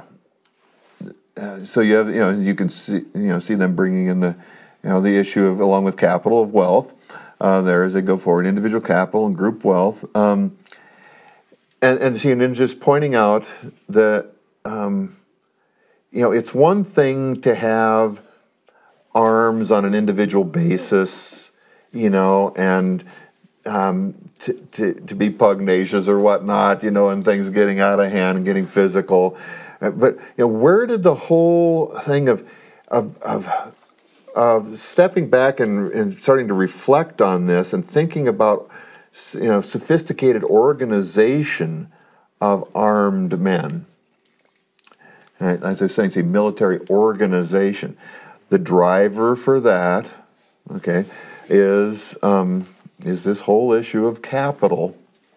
uh, so you have, you know, you can see, you know, see them bringing in the, you know, the issue of, along with capital, of wealth. Uh, there as they go forward, individual capital and group wealth. Um, and and see, and then just pointing out that. Um, You know, it's one thing to have arms on an individual basis, you know, and um, to, to to be pugnacious or whatnot, you know, and things getting out of hand and getting physical. Uh, But you know, where did the whole thing of of of, of stepping back and, and starting to reflect on this and thinking about, you know, sophisticated organization of armed men? Right, as I was saying, it's a military organization. The driver for that, okay, is um, is this whole issue of capital.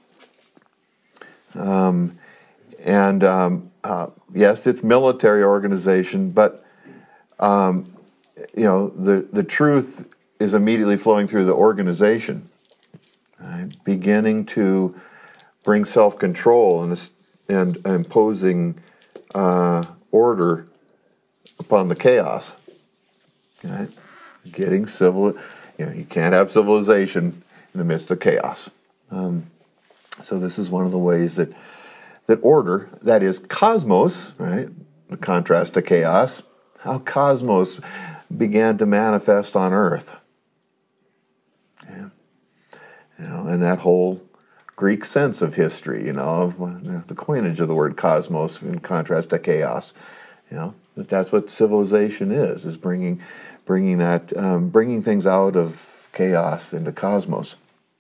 Um, and um, uh, yes, it's military organization, but um, you know the the truth is immediately flowing through the organization, right? Beginning to bring self-control and and imposing. Uh, order upon the chaos, right? Getting civil, you know, you can't have civilization in the midst of chaos. Um, so this is one of the ways that that order, that is cosmos, right? The contrast to chaos, how cosmos began to manifest on Earth. Yeah. You know, and that whole Greek sense of history, you know, of you know, the coinage of the word cosmos in contrast to chaos, you know, that that's what civilization is, is bringing, bringing that, um, bringing things out of chaos into cosmos.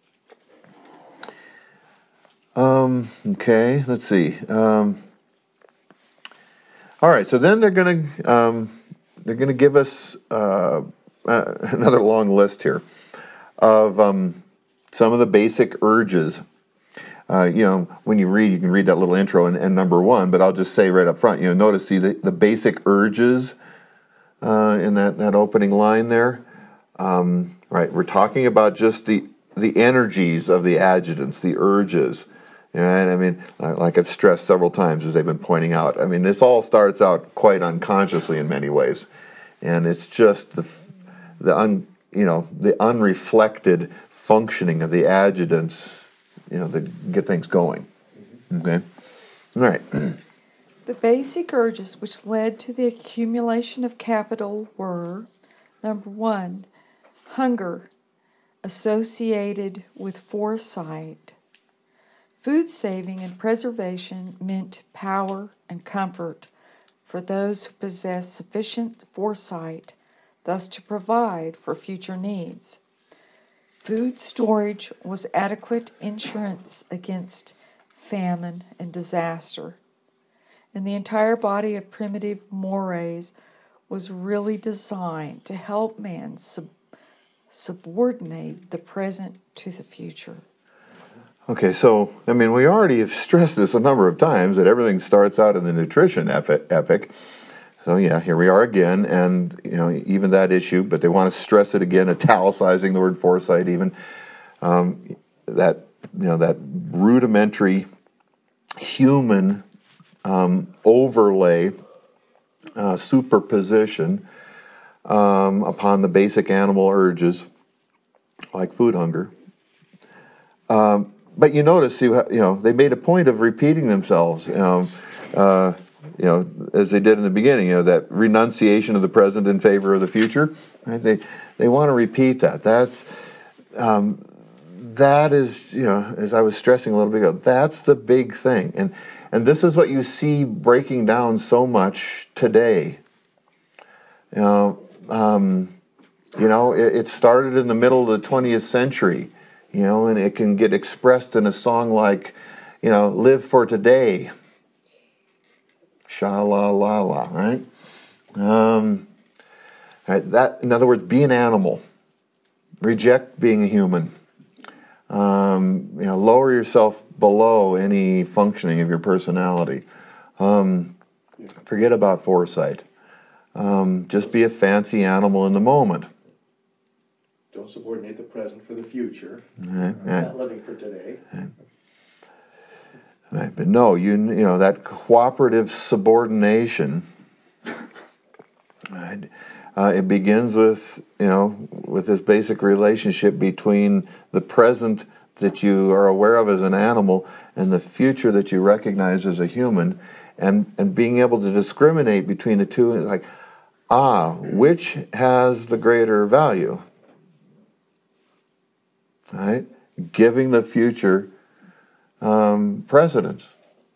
Um, okay, let's see. Um, all right, so then they're going to um, they're going to give us uh, uh, another long list here of um, some of the basic urges. Uh, you know, when you read, you can read that little intro and, and number one, but I'll just say right up front, you know, notice, see the, the basic urges uh, in that, that opening line there. Um, right, we're talking about just the the energies of the adjutants, the urges. And I mean, like I've stressed several times as they've been pointing out, I mean, this all starts out quite unconsciously in many ways. And it's just the, the un, you know, the unreflected functioning of the adjutants, you know, that get things going. Okay? All right. The basic urges which led to the accumulation of capital were, number one, hunger, associated with foresight. Food saving and preservation meant power and comfort for those who possess sufficient foresight, thus to provide for future needs. Food storage was adequate insurance against famine and disaster. And the entire body of primitive mores was really designed to help man sub- subordinate the present to the future. Okay, so, I mean, we already have stressed this a number of times, that everything starts out in the nutrition epi- epic. So, yeah, here we are again, and, you know, even that issue, but they want to stress it again, italicizing the word foresight even. Um, that, you know, that rudimentary human um, overlay, uh, superposition um, upon the basic animal urges, like food hunger. Um, But you notice, you know, they made a point of repeating themselves, um, uh, you know, as they did in the beginning, you know, that renunciation of the present in favor of the future. Right? They they want to repeat that. That's um, that is, you know, as I was stressing a little bit ago, that's the big thing, and and this is what you see breaking down so much today. You know, um, you know, it, it started in the middle of the twentieth century. You know, and it can get expressed in a song like, you know, live for today. Sha-la-la-la, right? Um, right? That, in other words, be an animal. Reject being a human. Um, you know, lower yourself below any functioning of your personality. Um, forget about foresight. Um, just be a fancy animal in the moment. Don't subordinate the present for the future. Right, It's right. not living for today. Right. Right. But no, you you know, that cooperative subordination, right, uh, it begins with, you know, with this basic relationship between the present that you are aware of as an animal and the future that you recognize as a human, and, and being able to discriminate between the two, like, ah, which has the greater value? Right? Giving the future um, precedence.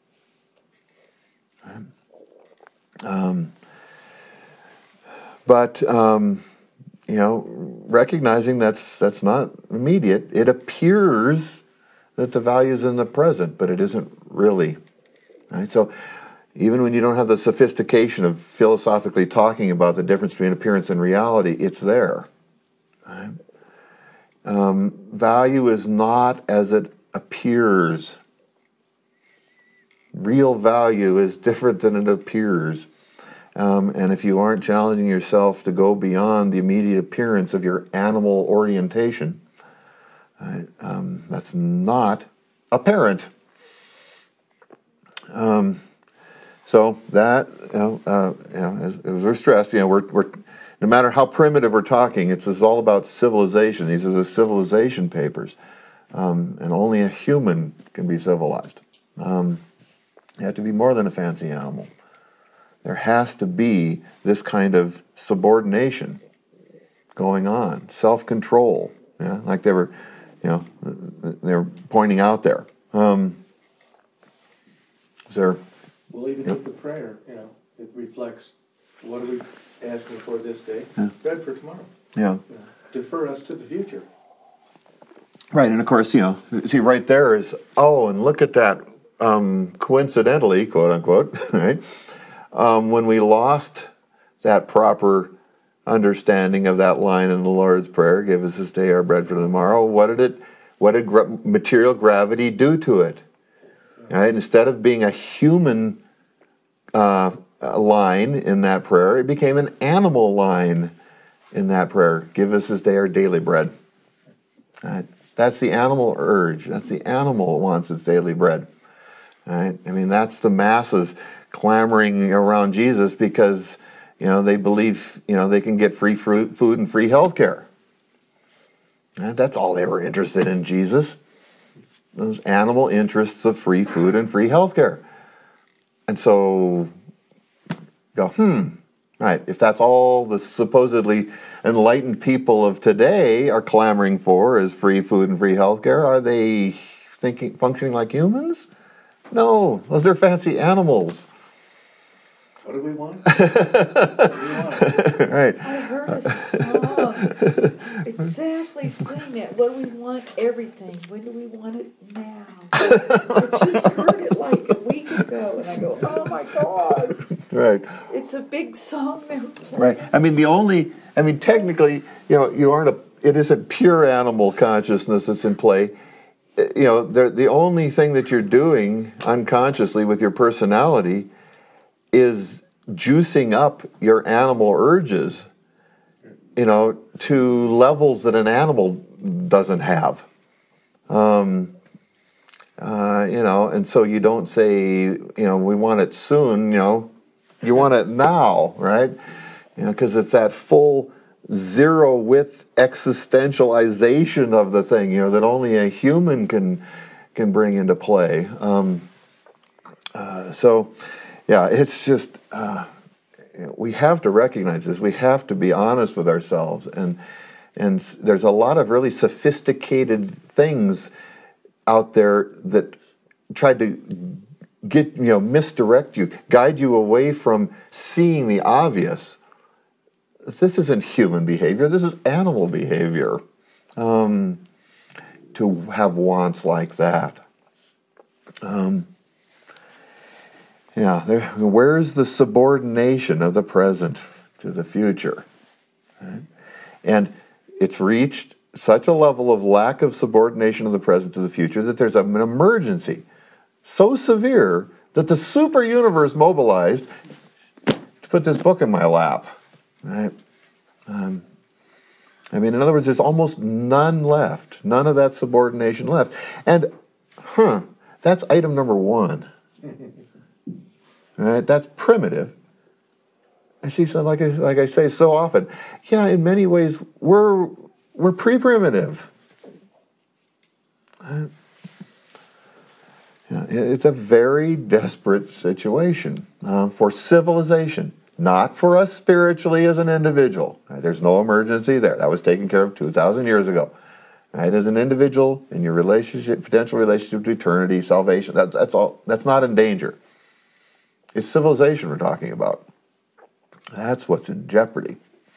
Um, but, um, you know, recognizing that's that's not immediate. It appears that the value is in the present, but it isn't really. Right? So even when you don't have the sophistication of philosophically talking about the difference between appearance and reality, it's there. Right? Um, value is not as it appears. Real value is different than it appears. Um, and if you aren't challenging yourself to go beyond the immediate appearance of your animal orientation, uh, um, that's not apparent. Um, so that, you know, uh, you know as, as we're stressed, you know, we're we're no matter how primitive we're talking, it's, it's all about civilization. These are the civilization papers. Um, and only a human can be civilized. Um, you have to be more than a fancy animal. There has to be this kind of subordination going on, self-control, yeah, like they were, you know, they were pointing out there. Um, is there? Well, even Yep. with the prayer, you know, it reflects, what are we asking for this day? Yeah. Bread for tomorrow. Yeah. You know, defer us to the future. Right, and of course, you know, see right there is, oh, and look at that, um, coincidentally, quote unquote, right? Um, when we lost that proper understanding of that line in the Lord's Prayer, give us this day our bread for tomorrow, what did it, what did gra- material gravity do to it? Right? Instead of being a human uh, line in that prayer, it became an animal line in that prayer. Give us this day our daily bread. Right? That's the animal urge. That's the animal that wants its daily bread. Right? I mean, that's the masses clamoring around Jesus because, you know, they believe, you know, they can get free fruit, food and free health care. And that's all they were interested in Jesus. Those animal interests of free food and free health care. And so, go, hmm, right, if that's all the supposedly enlightened people of today are clamoring for is free food and free health care, are they thinking, functioning like humans? No, those are fancy animals. What do we want? What do we want? Right. I heard a song exactly saying that. What do we want? Everything. When do we want it? Now. I just heard it like a week ago, and I go, oh my God. Right. It's a big song they were playing. Right. I mean, the only, I mean, technically, you know, you aren't a, it isn't pure animal consciousness that's in play. You know, the, the only thing that you're doing unconsciously with your personality is juicing up your animal urges, you know, to levels that an animal doesn't have. Um, uh, you know, and so you don't say, you know, we want it soon, you know, you want it now, right? You know, because it's that full zero width existentialization of the thing, you know, that only a human can can bring into play. Um, uh, so, yeah, it's just uh, we have to recognize this. We have to be honest with ourselves, and and there's a lot of really sophisticated things out there that try to get you know misdirect you, guide you away from seeing the obvious. This isn't human behavior. This is animal behavior. Um, to have wants like that. Um, yeah, there, where's the subordination of the present to the future? Right? And it's reached such a level of lack of subordination of the present to the future that there's an emergency so severe that the super universe mobilized to put this book in my lap. Right? Um, I mean, in other words, there's almost none left. None of that subordination left. And, huh, that's item number one. Right? That's primitive. I see, so like I, like I say so often, yeah, in many ways, we're, we're pre-primitive. Right? Yeah, it's a very desperate situation uh, for civilization. Not for us spiritually as an individual. Right? There's no emergency there. That was taken care of two thousand years ago. Right? As an individual, in your relationship, potential relationship to eternity, salvation, that, that's all. That's not in danger. It's civilization we're talking about. That's what's in jeopardy.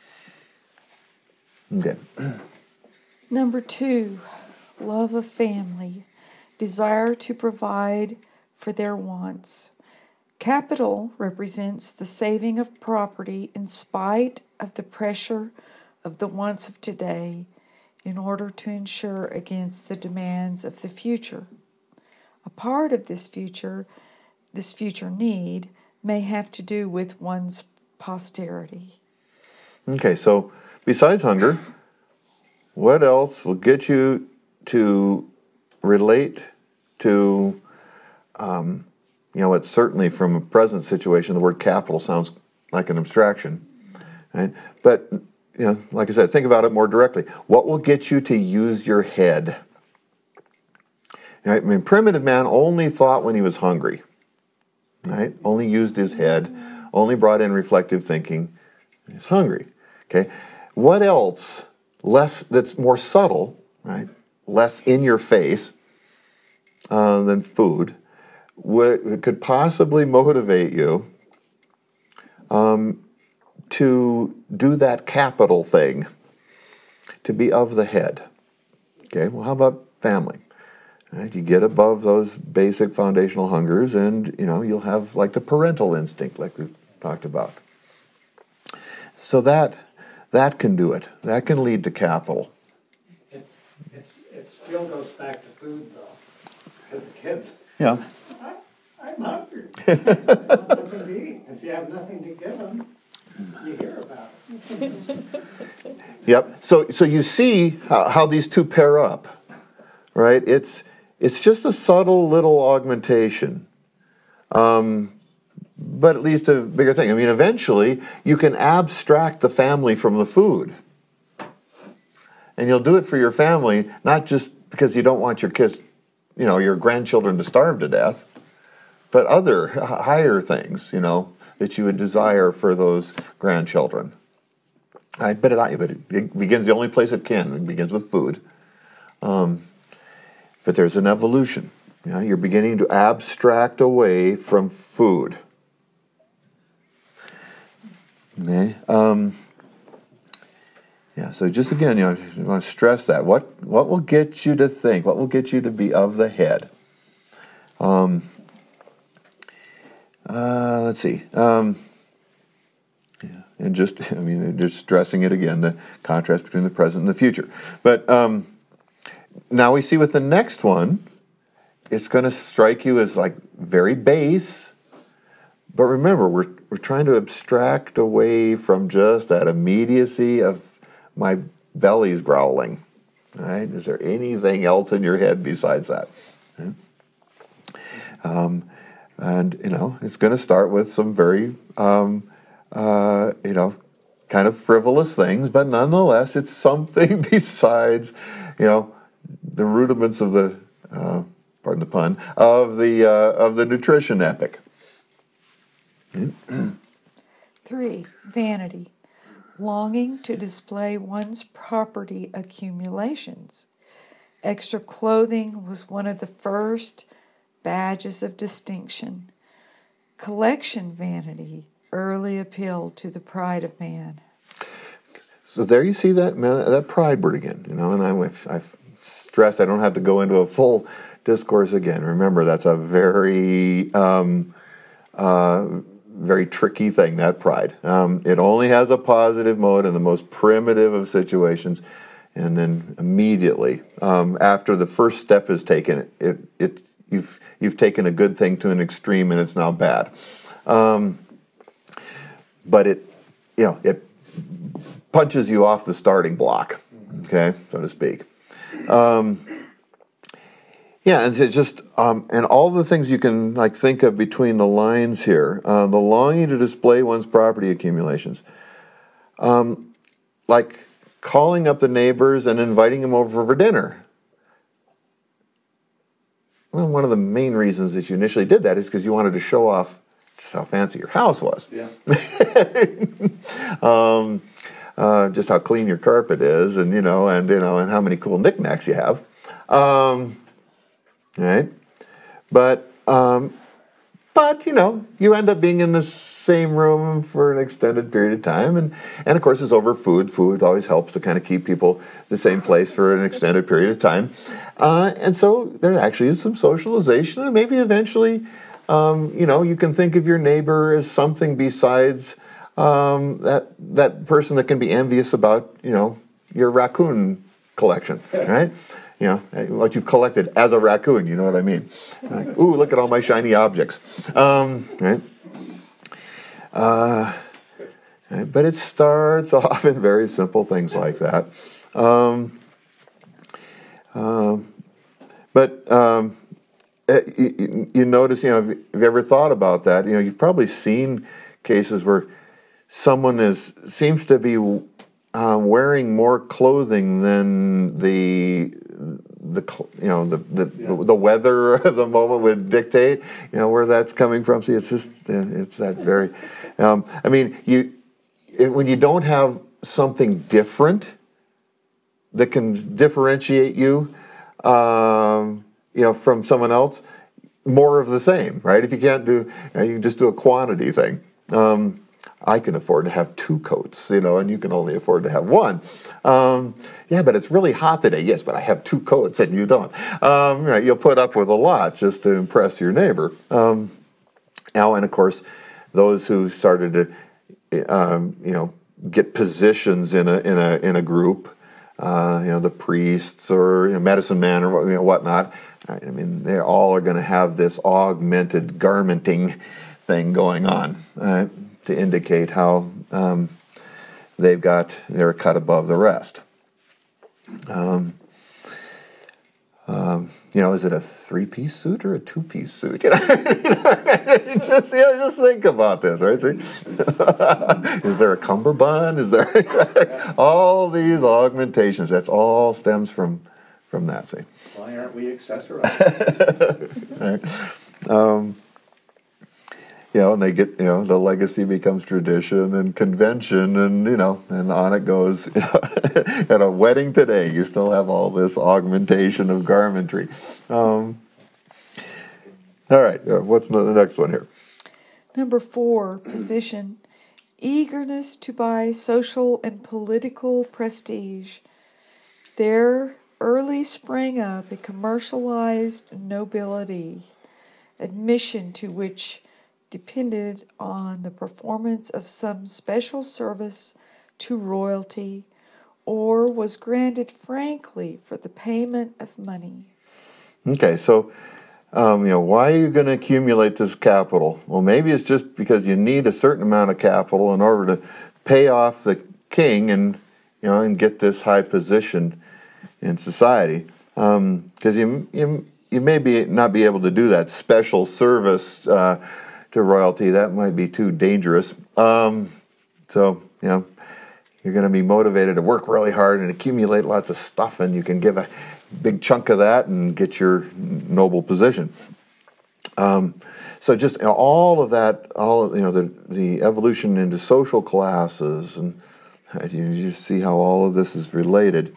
Okay. Number two, love of family, desire to provide for their wants. Capital represents the saving of property in spite of the pressure of the wants of today in order to ensure against the demands of the future. A part of this future, this future need may have to do with one's posterity. Okay, so besides hunger, what else will get you to relate to um, you know, it's certainly from a present situation, the word capital sounds like an abstraction, right? But, you know, like I said, think about it more directly. What will get you to use your head? Right? I mean, primitive man only thought when he was hungry, right? Only used his head, only brought in reflective thinking. He's hungry, okay? What else, less, that's more subtle, right? Less in your face uh, than food, what could possibly motivate you um, to do that capital thing, to be of the head? Okay, well, how about family? Right, you get above those basic foundational hungers, and you know you'll have like the parental instinct, like we've talked about. So that that can do it. That can lead to capital. It, it's, it still goes back to food, though. Because the kids, Yeah. I, I'm hungry. I want something to eat. If you have nothing to give them, you hear about it. Yep. So so you see how, how these two pair up, right? It's it's just a subtle little augmentation, um, but it leads to a bigger thing. I mean, eventually you can abstract the family from the food, and you'll do it for your family, not just because you don't want your kids, you know, your grandchildren to starve to death, but other h- higher things, you know, that you would desire for those grandchildren. Right? But, it, but it, it begins the only place it can. It begins with food. Um, but there's an evolution. You know, you're beginning to abstract away from food. Okay. Um, yeah. So just again, you know, I want to stress that. What what will get you to think? What will get you to be of the head? Um. Uh, let's see. Um, yeah, and just, I mean, just stressing it again, the contrast between the present and the future. But um, now we see with the next one, it's going to strike you as like very base. But remember, we're we're trying to abstract away from just that immediacy of my belly's growling. Right? Is there anything else in your head besides that? Okay. Um. And, you know, it's going to start with some very, um, uh, you know, kind of frivolous things, but nonetheless, it's something besides, you know, the rudiments of the, uh, pardon the pun, of the uh, of the nutrition epic. Three, vanity, longing to display one's property accumulations. Extra clothing was one of the first badges of distinction. Collection vanity early appealed to the pride of man. So there you see that man, that pride word again, you know, and I, I've stressed I don't have to go into a full discourse again. Remember, that's a very, um, uh, very tricky thing, that pride. Um, it only has a positive mode in the most primitive of situations, and then immediately, um, after the first step is taken, it, it You've you've taken a good thing to an extreme, and it's now bad. Um, but it, you know, it punches you off the starting block, okay, so to speak. Um, yeah, and it's just um, and all the things you can like think of between the lines here. Uh, the longing to display one's property accumulations, um, like calling up the neighbors and inviting them over for dinner. Well, one of the main reasons that you initially did that is because you wanted to show off just how fancy your house was. Yeah. um, uh, just how clean your carpet is, and you know, and you know, and how many cool knickknacks you have. Um, right? But um, but you know, you end up being in the same room for an extended period of time, and and of course, it's over food. Food always helps to kind of keep people at the same place for an extended period of time. Uh, and so there actually is some socialization, and maybe eventually, um, you know, you can think of your neighbor as something besides um, that that person that can be envious about, you know, your raccoon collection, right? You know, what you've collected as a raccoon, you know what I mean? Like, ooh, look at all my shiny objects, um, right? Uh, right? But it starts off in very simple things like that. Um, Um, but um, you, you notice, you know, if you've ever thought about that, you know, you've probably seen cases where someone is seems to be um, wearing more clothing than the the you know the the, yeah. the the weather of the moment would dictate. You know where that's coming from. See, it's just it's that very. Um, I mean, you when you don't have something different that can differentiate you, um, you know, from someone else, more of the same, right? If you can't do, you, know, you can just do a quantity thing. Um, I can afford to have two coats, you know, and you can only afford to have one. Um, yeah, but it's really hot today. Yes, but I have two coats and you don't. Um, right, you'll put up with a lot just to impress your neighbor. Um, now, and of course, those who started to, um, you know, get positions in a in a in a group, uh, you know, the priests or you know, medicine man or you know, whatnot. I mean, they all are going to have this augmented garmenting thing going on uh, to indicate how um, they've got they're cut above the rest. Um, um, you know, is it a three-piece suit or a two-piece suit? You know, just you know, just think about this, right? See? Is there a cummerbund? Is there all these augmentations? That's all stems from from that. See? Why aren't we accessorized? Right. Um, you know, and they get, you know, the legacy becomes tradition and convention, and you know, and on it goes. You know, at a wedding today, you still have all this augmentation of garmentry. Um, all right, uh, what's the next one here? Number four, position. Eagerness to buy social and political prestige. There early sprang up a commercialized nobility, admission to which depended on the performance of some special service to royalty, or was granted frankly for the payment of money. Okay, so um, you know, why are you going to accumulate this capital? Well, maybe it's just because you need a certain amount of capital in order to pay off the king and you know and get this high position in society. Because um, you you you may be not be able to do that special service uh, to royalty. That might be too dangerous. Um, so you know. You're going to be motivated to work really hard and accumulate lots of stuff, and you can give a big chunk of that and get your noble position. Um, so just you know, all of that, all you know, the the evolution into social classes, and you just see how all of this is related.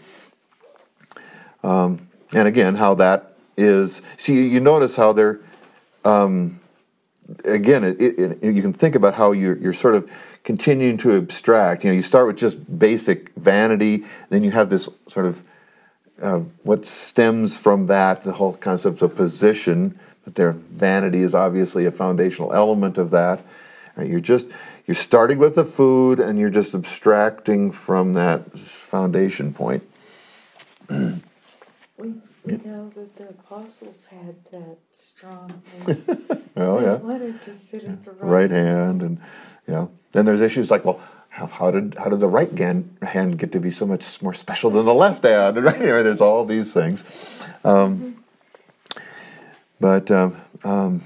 Um, and again, how that is. See, you notice how they're. Um, again, it, it, it, you can think about how you're you're sort of continuing to abstract. You know, you start with just basic vanity, then you have this sort of uh, what stems from that, the whole concept of position. But their vanity is obviously a foundational element of that. Right? You're just you're starting with the food, and you're just abstracting from that foundation point. We, we know that the apostles had that strong. They, Oh they yeah, wanted to sit at the right, right hand, and yeah. Then there's issues like, well, how, how did how did the right hand, hand get to be so much more special than the left hand? Right? You know, there's all these things, um, but um, um,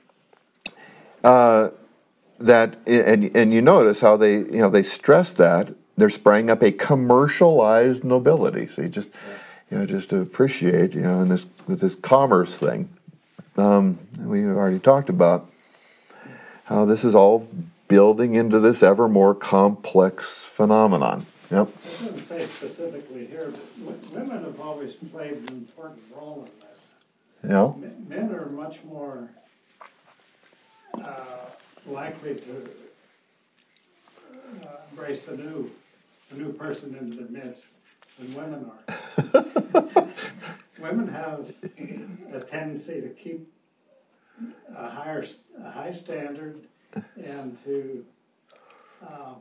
uh, that and and you notice how they you know they stress that there sprang up a commercialized nobility. So you just you know just to appreciate you know in this with this commerce thing, um, we already talked about how this is all building into this ever more complex phenomenon. Yep. I wouldn't say specifically here, but w- women have always played an important role in this. You know? M- Men are much more uh, likely to uh, embrace a new, a new person into their midst than women are. Women have a tendency to keep a higher, a high standard, and to um,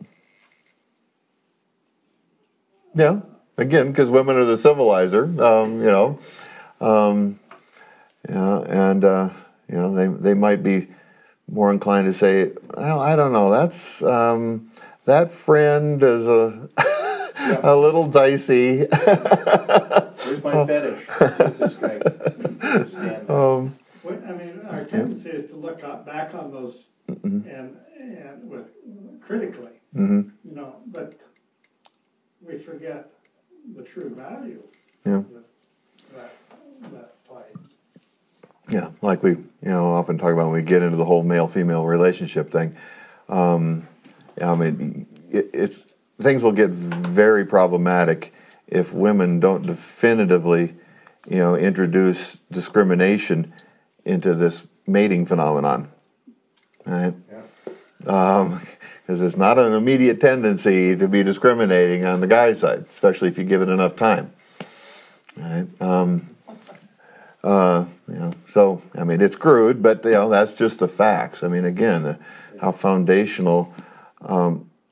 Yeah. Again, because women are the civilizer, um, you know. Um, yeah, and, uh, you know, they they might be more inclined to say, well, I don't know, that's, um, that friend is a, Yeah. a little dicey. Where's my fetish? This guy can stand that. um, what- I mean, our tendency is to look out, back on those and and with critically, mm-hmm. you know, but we forget the true value Yeah. that that, that play. Yeah, like we, you know, often talk about when we get into the whole male-female relationship thing. Um, I mean, it, it's things will get very problematic if women don't definitively, you know, introduce discrimination into this mating phenomenon, right? Yeah. Um, because it's not an immediate tendency to be discriminating on the guy's side, especially if you give it enough time, right? Um, Uh, you know, so I mean, it's crude, but you know that's just the facts. I mean, again, uh, how foundational um,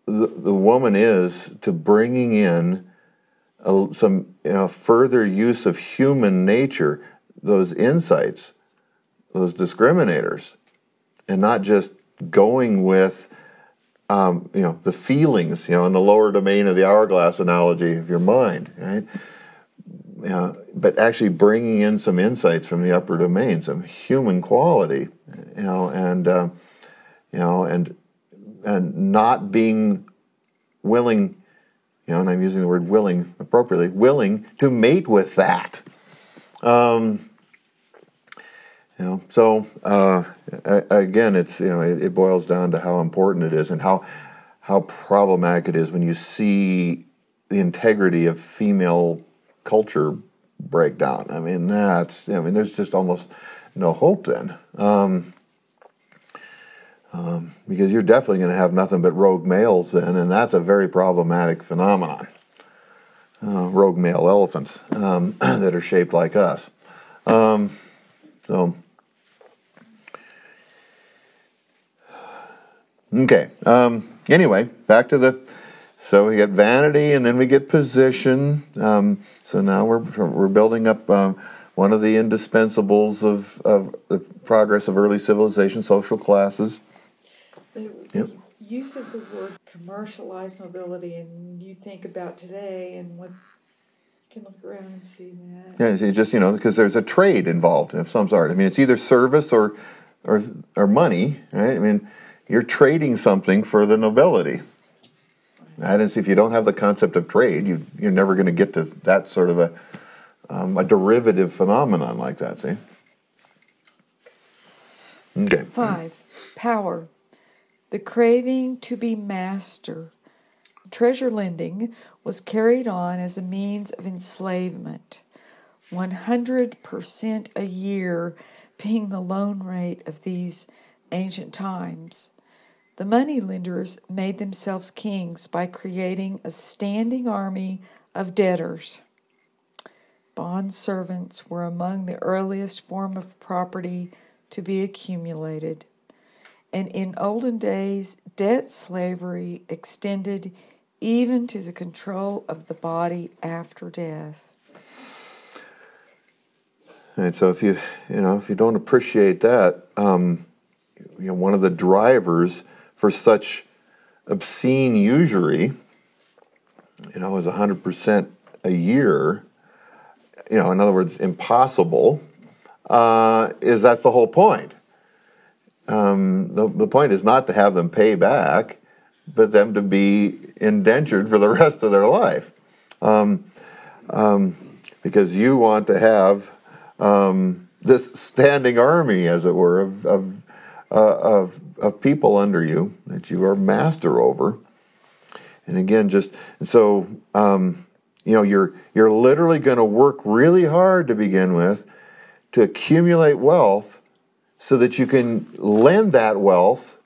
the, the woman is to bringing in a, some you know, further use of human nature, those insights, those discriminators, and not just going with um, you know the feelings, you know, in the lower domain of the hourglass analogy of your mind, right? Uh, but actually bringing in some insights from the upper domain, some human quality, you know, and uh, you know, and and not being willing, you know, and I'm using the word willing appropriately, willing to mate with that. Um, you know, so uh, again, it's you know, it, it boils down to how important it is and how how problematic it is when you see the integrity of female culture breakdown. I mean, that's, I mean, there's just almost no hope then. Um, um, because you're definitely going to have nothing but rogue males then, and that's a very problematic phenomenon. Uh, rogue male elephants um, that are shaped like us. Um, so, okay. Um, anyway, back to the So we get vanity, and then we get position. Um, so now we're we're building up um, one of the indispensables of, of the progress of early civilization, social classes. The, Yep. the use of the word commercialized nobility, and you think about today, and what you can look around and see that. Yeah, it's just you know because there's a trade involved of some sort. I mean, it's either service or or or money, right? I mean, you're trading something for the nobility. Right? And so if you don't have the concept of trade, you, you're never going to get to that sort of a, um, a derivative phenomenon like that, see? Okay. Five, power. The craving to be master. Treasure lending was carried on as a means of enslavement, one hundred percent a year being the loan rate of these ancient times. The moneylenders made themselves kings by creating a standing army of debtors. Bond servants were among the earliest form of property to be accumulated. And in olden days, debt slavery extended even to the control of the body after death. And so if you you know if you don't appreciate that, um, you know one of the drivers for such obscene usury, you know, is one hundred percent a year. You know, in other words, impossible. Uh, is that's the whole point. Um, the, the point is not to have them pay back, but them to be indentured for the rest of their life. Um, um, because you want to have um, this standing army, as it were, of of, uh, of of people under you that you are master over. And again, just and so um, you know, you're you're literally going to work really hard to begin with to accumulate wealth, so that you can lend that wealth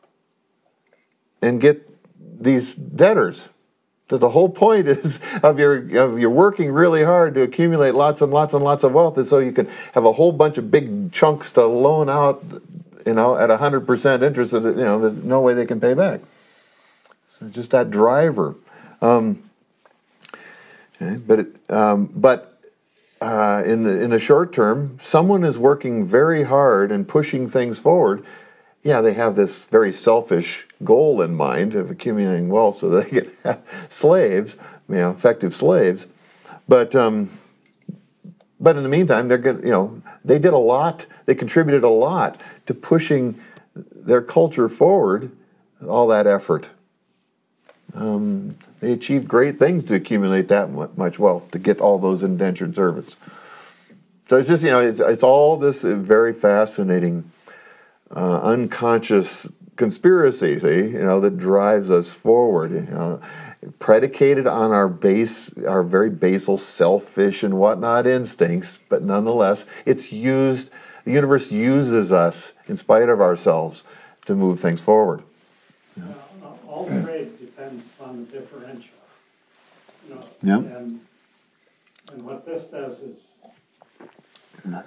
and get these debtors. So the whole point is of your of your working really hard to accumulate lots and lots and lots of wealth is so you can have a whole bunch of big chunks to loan out, you know, at one hundred percent interest that, you know, there's no way they can pay back. So just that driver. Um, okay, but it, um, but Uh, in the in the short term, someone is working very hard and pushing things forward. Yeah, they have this very selfish goal in mind of accumulating wealth so they can have slaves, you know, effective slaves. But um, but in the meantime, they're good. You know, they did a lot. They contributed a lot to pushing their culture forward. All that effort. Um, they achieved great things to accumulate that much wealth, to get all those indentured servants. So it's just, you know, it's, it's all this very fascinating, uh, unconscious conspiracy, see, you know, that drives us forward, you know, predicated on our base, our very basal, selfish and whatnot instincts, but nonetheless, it's used, the universe uses us in spite of ourselves to move things forward. Uh, all trade depends upon the differential. You know, Yep. and, and what this does is uh,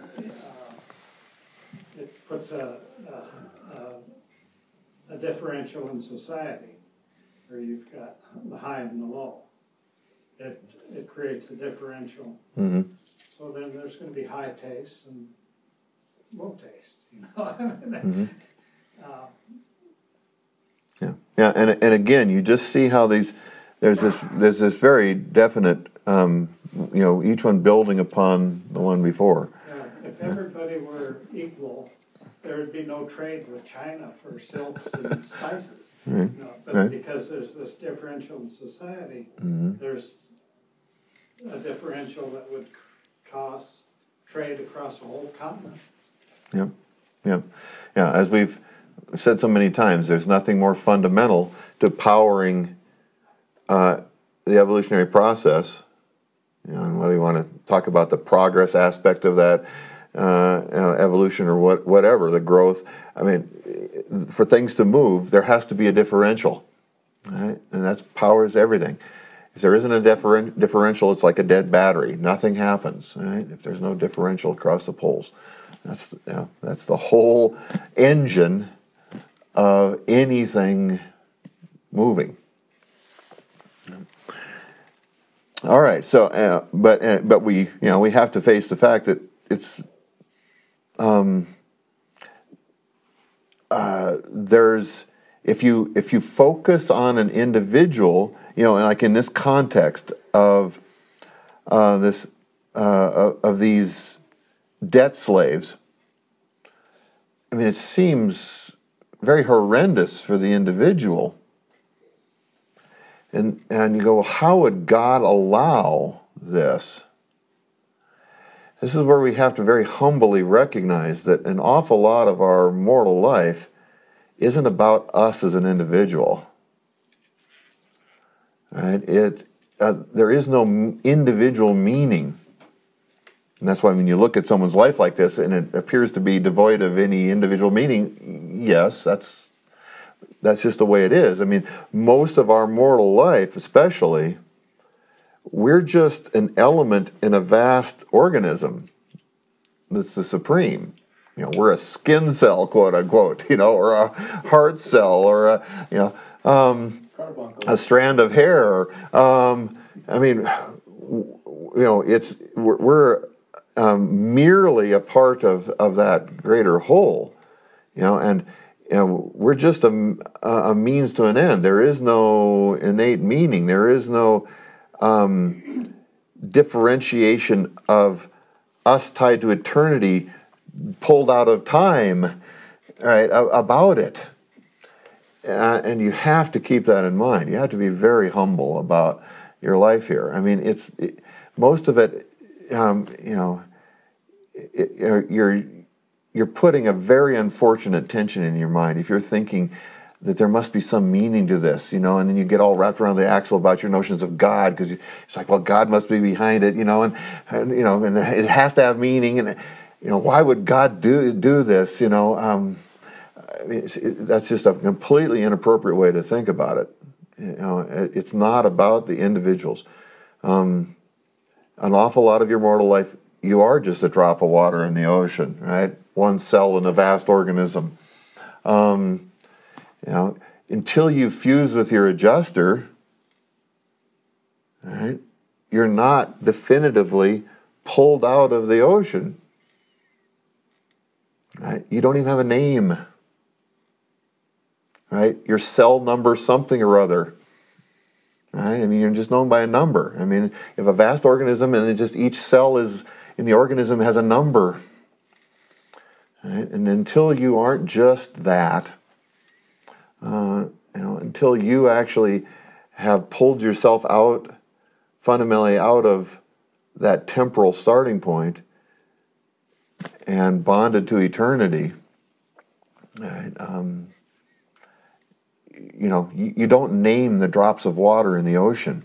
it puts a, a, a, a differential in society. or you've got the high and the low. It, it creates a differential. Mm-hmm. So then there's going to be high taste and low taste, you know. Mm-hmm. uh, Yeah, yeah, and and again, you just see how these there's this there's this very definite, um, you know, each one building upon the one before. yeah, if everybody were equal, there would be no trade with China for silks and spices. Right. You know, but Right. because there's this differential in society, Mm-hmm. there's a differential that would cause trade across a whole continent. Yep, yep, yeah. As we've said so many times, there's nothing more fundamental to powering uh, the evolutionary process. You know, and whether you want to talk about the progress aspect of that uh, you know, evolution or what, whatever, the growth. I mean, for things to move, there has to be a differential, right? And that powers everything. If there isn't a differen- differential, it's like a dead battery. Nothing happens, right? If there's no differential across the poles, that's you know, that's the whole engine of anything moving. All right, so uh, but uh, but we you know we have to face the fact that it's um, uh, there's if you if you focus on an individual, you know, like in this context of uh, this uh, of these debt slaves, I mean, it seems very horrendous for the individual. And and you go, well, how would God allow this? This is where we have to very humbly recognize that an awful lot of our mortal life isn't about us as an individual. Right? It uh, there is no individual meaning. And that's why when you look at someone's life like this and it appears to be devoid of any individual meaning, yes, that's that's just the way it is. I mean, most of our mortal life, especially, we're just an element in a vast organism that's the supreme. You know, we're a skin cell, quote unquote, you know, or a heart cell, or a, you know, um, a strand of hair. Um, I mean, you know, it's we're, we're um, merely a part of, of that greater whole, you know, and you know, we're just a, a means to an end. There is no innate meaning. There is no um, differentiation of us tied to eternity, pulled out of time, right, about it. Uh, and you have to keep that in mind. You have to be very humble about your life here. I mean, it's it, most of it, um, you know, it, you're you're putting a very unfortunate tension in your mind if you're thinking that there must be some meaning to this, you know, and then you get all wrapped around the axle about your notions of God, because it's like, well, God must be behind it, you know, and, and you know, and it has to have meaning, and you know, why would God do do this, you know? Um, I mean, it's, it, that's just a completely inappropriate way to think about it. You know, it, it's not about the individuals. Um, an awful lot of your mortal life, you are just a drop of water in the ocean, right? One cell in a vast organism. Um, you know, until you fuse with your adjuster, right, you're not definitively pulled out of the ocean. Right? You don't even have a name. Right? Your cell number something or other. Right? I mean, you're just known by a number. I mean, you have a vast organism, and it just each cell is in the organism has a number. Right? And until you aren't just that, uh, you know, until you actually have pulled yourself out, fundamentally out of that temporal starting point and bonded to eternity, right? Um, you know, you, you don't name the drops of water in the ocean.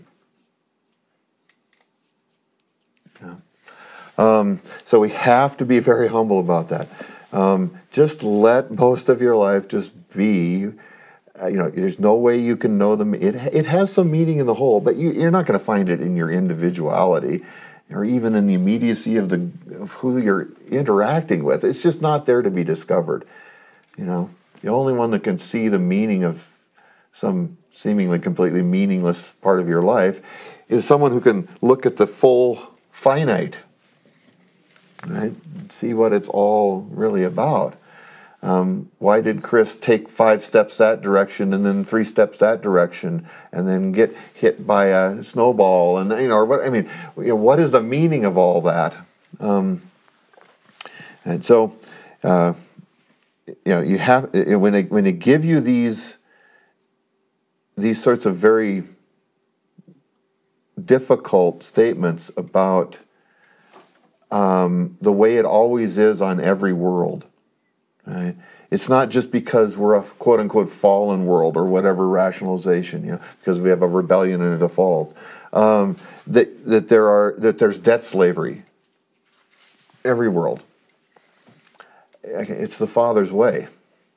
Yeah. Um, so we have to be very humble about that. Um, just let most of your life just be. Uh, you know, there's no way you can know them. It it has some meaning in the whole, but you, you're not going to find it in your individuality, or even in the immediacy of the of who you're interacting with. It's just not there to be discovered. You know, the only one that can see the meaning of some seemingly completely meaningless part of your life, is someone who can look at the full finite, right? See what it's all really about. Um, why did Chris take five steps that direction and then three steps that direction and then get hit by a snowball? And, you know, or what, I mean, you know, what is the meaning of all that? Um, and so, uh, you know, you have, when they, when they give you these, these sorts of very difficult statements about um, the way it always is on every world, right? It's not just because we're a quote-unquote fallen world or whatever rationalization, you know, because we have a rebellion and a default. Um, that that there are that there's debt slavery. Every world. It's the Father's way,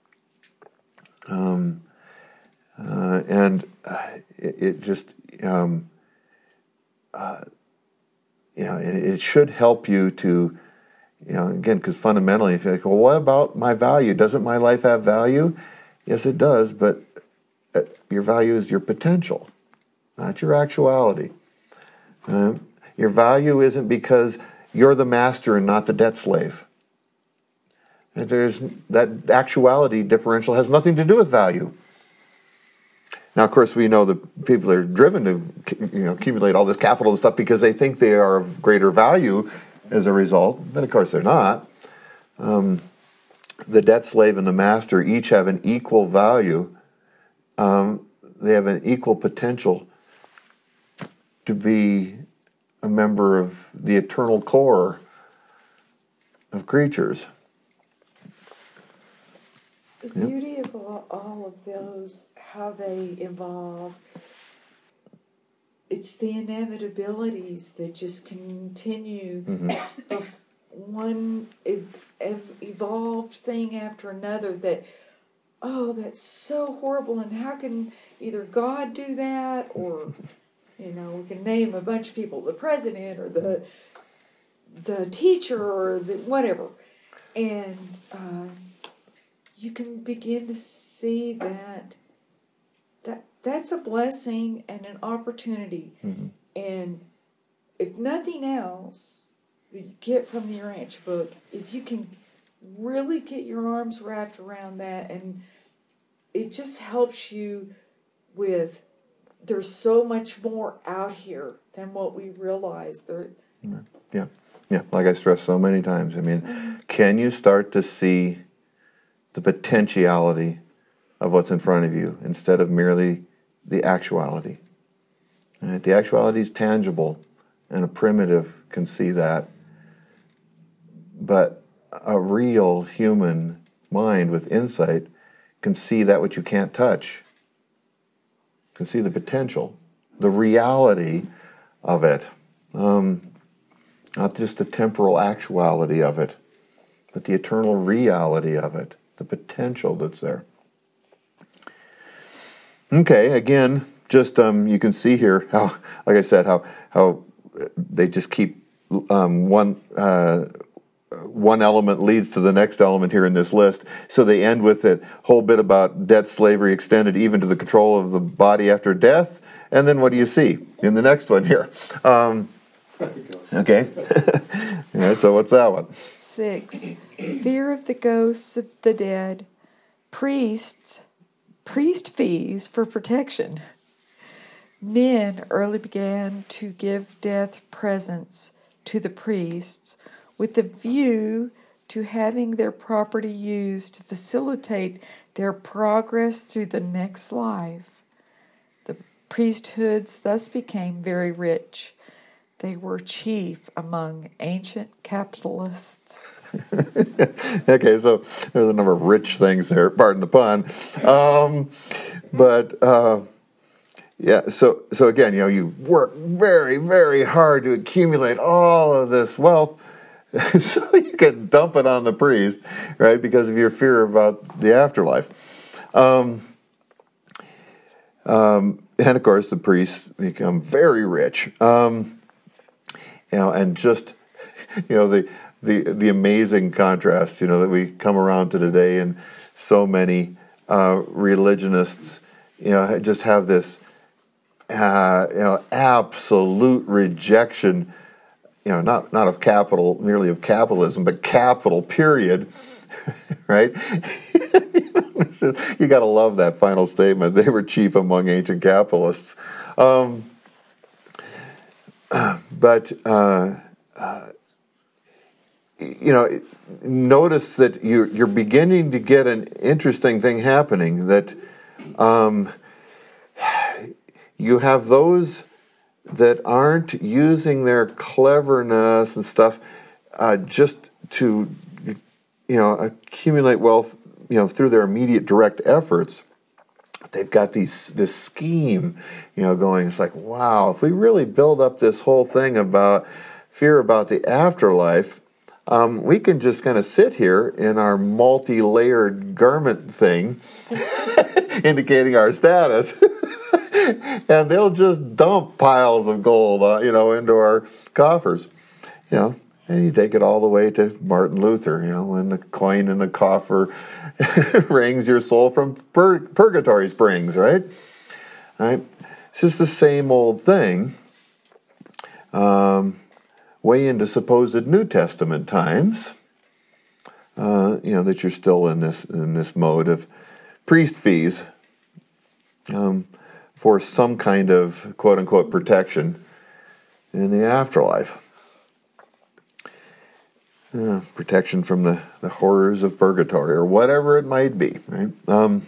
um, uh, and it, it just um, uh, you know it, it should help you to. You know, again, because fundamentally, if you're like, well, what about my value? Doesn't my life have value? Yes, it does, but your value is your potential, not your actuality. Uh, your value isn't because you're the master and not the debt slave. There's that actuality differential has nothing to do with value. Now, of course, we know that people are driven to, you know, accumulate all this capital and stuff because they think they are of greater value as a result, but of course they're not. Um, the debt slave and the master each have an equal value. Um, they have an equal potential to be a member of the eternal core of creatures. The beauty of all, all of those, how they evolve, it's the inevitabilities that just continue Mm-hmm. of one ev- ev- evolved thing after another that, oh, that's so horrible, and how can either God do that, or, you know, we can name a bunch of people, the president or the the teacher or the whatever, and um, you can begin to see that that that's a blessing and an opportunity. Mm-hmm. And if nothing else that you get from the Urantia book, if you can really get your arms wrapped around that, and it just helps you with, there's so much more out here than what we realize. There, Yeah, yeah. Like I stressed so many times. I mean, can you start to see the potentiality of what's in front of you instead of merely the actuality? Right? The actuality is tangible, and a primitive can see that. But a real human mind with insight can see that which you can't touch. Can see the potential, the reality of it. Um, not just the temporal actuality of it, but the eternal reality of it, the potential that's there. Okay, again, just um, you can see here how, like I said, how how they just keep um, one uh, one element leads to the next element here in this list. So they end with a whole bit about debt slavery extended even to the control of the body after death. And then what do you see in the next one here? Um, okay, all right. So what's that one? Six, fear of the ghosts of the dead, priests. Priest fees for protection. Men early began to give death presents to the priests with the view to having their property used to facilitate their progress through the next life. The priesthoods thus became very rich. They were chief among ancient capitalists. Okay, so there's a number of rich things there, pardon the pun. Um, but, uh, yeah, so so again, you know, you work very, very hard to accumulate all of this wealth so you can dump it on the priest, right, because of your fear about the afterlife. Um, um, and, of course, the priests become very rich. Um, you know, and just, you know, the... The the amazing contrast, you know, that we come around to today, and so many uh, religionists, you know, just have this, uh, you know, absolute rejection, you know, not not of capital, merely of capitalism, but capital, period, right? You got to love that final statement. They were chief among ancient capitalists. Um, but, uh, uh, you know, notice that you're, you're beginning to get an interesting thing happening, that um, you have those that aren't using their cleverness and stuff uh, just to, you know, accumulate wealth, you know, through their immediate direct efforts. They've got these this scheme, you know, going. It's like, wow, if we really build up this whole thing about fear about the afterlife, um, we can just kind of sit here in our multi-layered garment thing, indicating our status, and they'll just dump piles of gold, uh, you know, into our coffers, you know. And you take it all the way to Martin Luther, you know, when the coin in the coffer rings, your soul from pur- purgatory springs, right? Right? It's just the same old thing, um, way into supposed New Testament times. Uh, you know, that you're still in this in this mode of priest fees um, for some kind of quote unquote protection in the afterlife. Uh, protection from the, the horrors of purgatory, or whatever it might be, right? Um,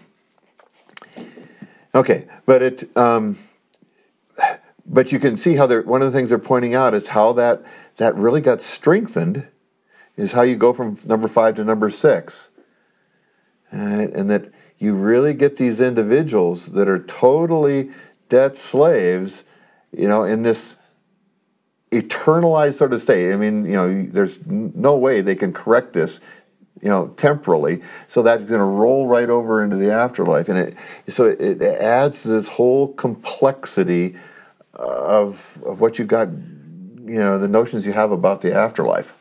okay, but it, um, but you can see how they're, one of the things they're pointing out is how that that really got strengthened, is how you go from number five to number six, right? And that you really get these individuals that are totally debt slaves, you know, in this eternalized sort of state. I mean, you know, there's no way they can correct this, you know, temporally. So that's going to roll right over into the afterlife, and it so it, it adds to this whole complexity of of what you got, you know, the notions you have about the afterlife.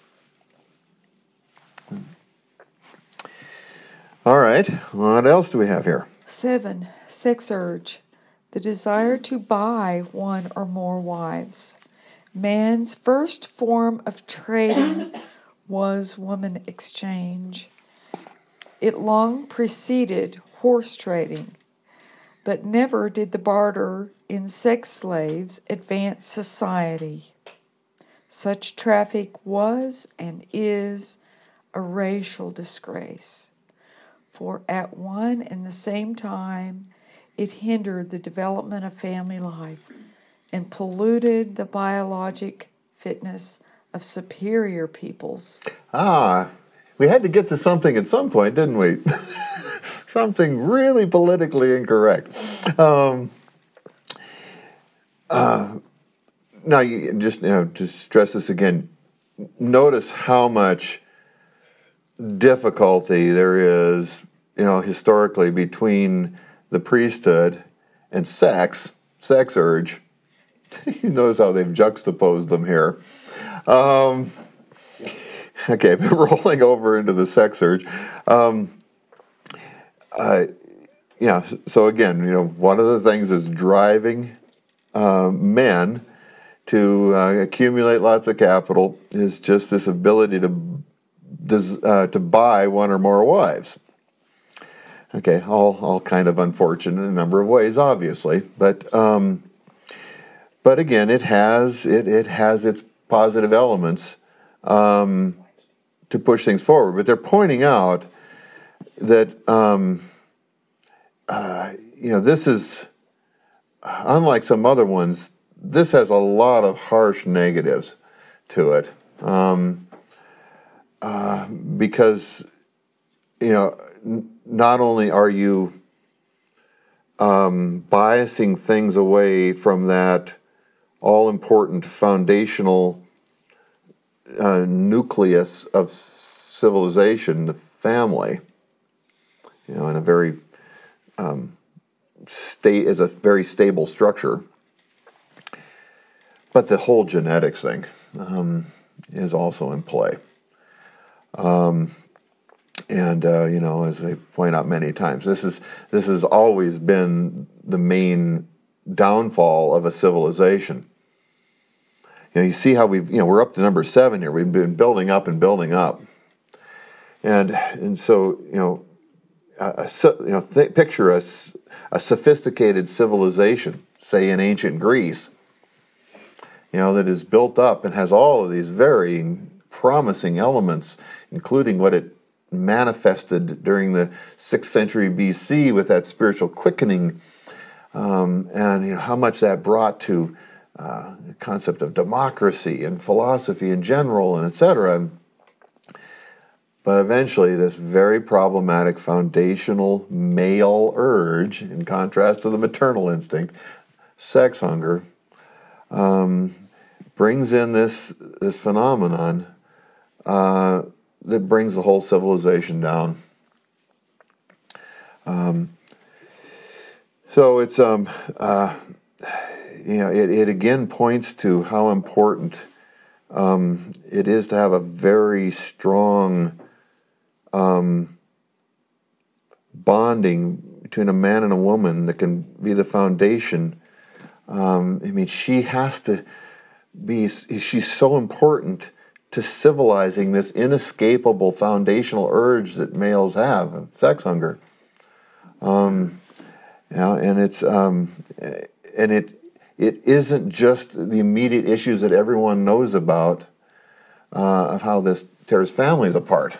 All right, what else do we have here? Seven, sex urge, the desire to buy one or more wives. Man's first form of trading was woman exchange. It long preceded horse trading, but never did the barter in sex slaves advance society. Such traffic was and is a racial disgrace, for at one and the same time it hindered the development of family life and polluted the biologic fitness of superior peoples. Ah, we had to get to something at some point, didn't we? Something really politically incorrect. Um, uh, now, you just you know, to stress this again, notice how much difficulty there is, you know, historically between the priesthood and sex, sex urge. You notice how they've juxtaposed them here. Um, okay, but rolling over into the sex urge. Um, uh, yeah, so again, you know, one of the things that's driving uh, men to uh, accumulate lots of capital is just this ability to uh, to buy one or more wives. Okay, all all kind of unfortunate in a number of ways, obviously, but. Um, But again, it has it, it has its positive elements um, to push things forward. But they're pointing out that um, uh, you know this is unlike some other ones. This has a lot of harsh negatives to it um, uh, because you know n- not only are you um, biasing things away from that all-important foundational uh, nucleus of civilization, the family, you know, in a very um, state is a very stable structure. But the whole genetics thing um, is also in play. Um, And uh, you know, as I point out many times, this is this has always been the main downfall of a civilization. You know, you see how we've, you know, we're up to number seven here. We've been building up and building up, and and so you know, a, a, you know, th- picture a, a sophisticated civilization, say in ancient Greece, you know, that is built up and has all of these very promising elements, including what it manifested during the sixth century B C with that spiritual quickening, um, and you know how much that brought to uh, the concept of democracy and philosophy in general, and et cetera. But eventually, this very problematic foundational male urge, in contrast to the maternal instinct, sex hunger, um, brings in this this phenomenon. Uh, that brings the whole civilization down. Um, so it's um, uh, you know it, it again points to how important um, it is to have a very strong um, bonding between a man and a woman that can be the foundation. Um, I mean, she has to be. She's so important to civilizing this inescapable foundational urge that males have of sex hunger. Um, you know, and it's um, and it it isn't just the immediate issues that everyone knows about uh, of how this tears families apart.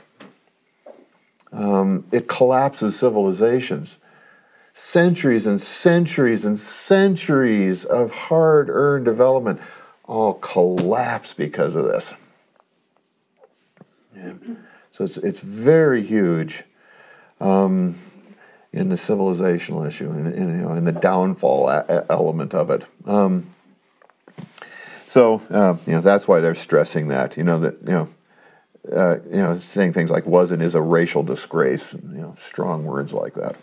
Um, it collapses civilizations. Centuries and centuries and centuries of hard-earned development all collapse because of this. Yeah. So it's it's very huge um, in the civilizational issue, and in, in, you know, in the downfall a- element of it. Um, so uh, you know that's why they're stressing that. You know that you know uh, you know saying things like "was and is a racial disgrace." You know, strong words like that.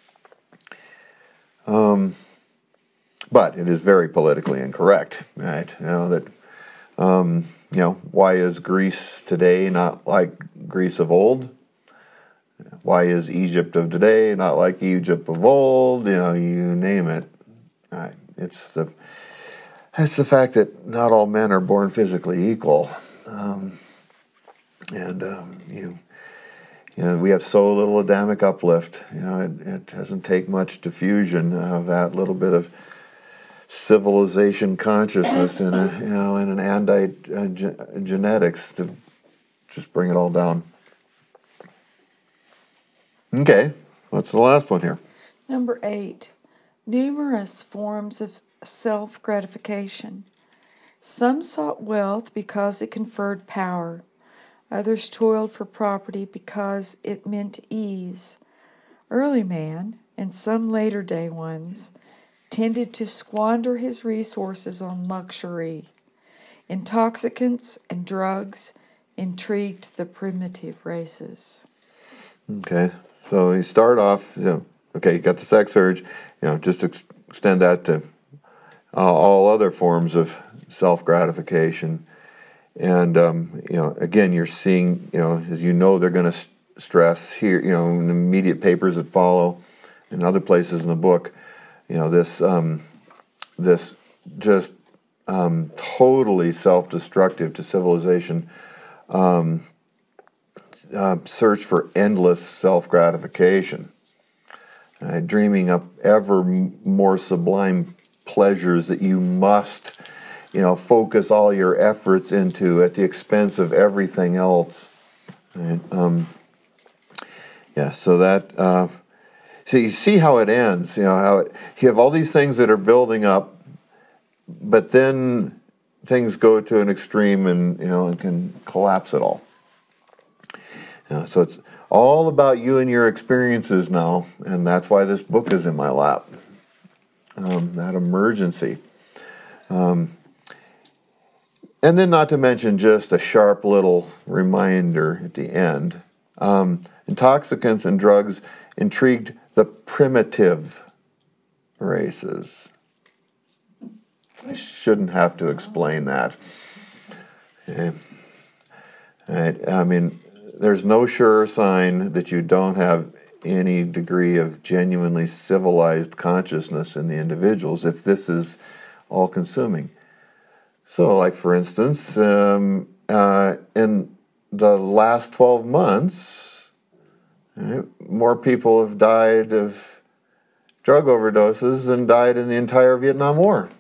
Um, but it is very politically incorrect, right? You know that. Um, You know, why is Greece today not like Greece of old? Why is Egypt of today not like Egypt of old? You know, you name it. Uh, it's the it's the fact that not all men are born physically equal, um, and um, you you know we have so little Adamic uplift. You know, it, it doesn't take much diffusion of that little bit of civilization consciousness in a, you know, in an Andite uh, ge- genetics to just bring it all down. Okay, what's the last one here? Number eight, numerous forms of self-gratification. Some sought wealth because it conferred power. Others toiled for property because it meant ease. Early man, and some later day ones, tended to squander his resources on luxury. Intoxicants and drugs intrigued the primitive races. Okay, so you start off, you know, okay, you got the sex urge, you know, just ex- extend that to uh, all other forms of self-gratification. And, um, you know, again, you're seeing, you know, as you know, they're going to st- stress here, you know, in the immediate papers that follow and other places in the book, you know, this um, this just um, totally self-destructive to civilization um, uh, search for endless self-gratification, uh, dreaming up ever m- more sublime pleasures that you must, you know, focus all your efforts into at the expense of everything else. Right? Um, yeah, so that. Uh, So you see how it ends, you know, how it, you have all these things that are building up, but then things go to an extreme and, you know, and can collapse it all. You know, so it's all about you and your experiences now, and that's why this book is in my lap. Um, that emergency. Um, and then not to mention just a sharp little reminder at the end. Um, intoxicants and drugs intrigued the primitive races. I shouldn't have to explain that. Okay. Right. I mean, there's no surer sign that you don't have any degree of genuinely civilized consciousness in the individuals if this is all-consuming. So, like for instance, um, uh, in the last twelve months, right, more people have died of drug overdoses than died in the entire Vietnam War.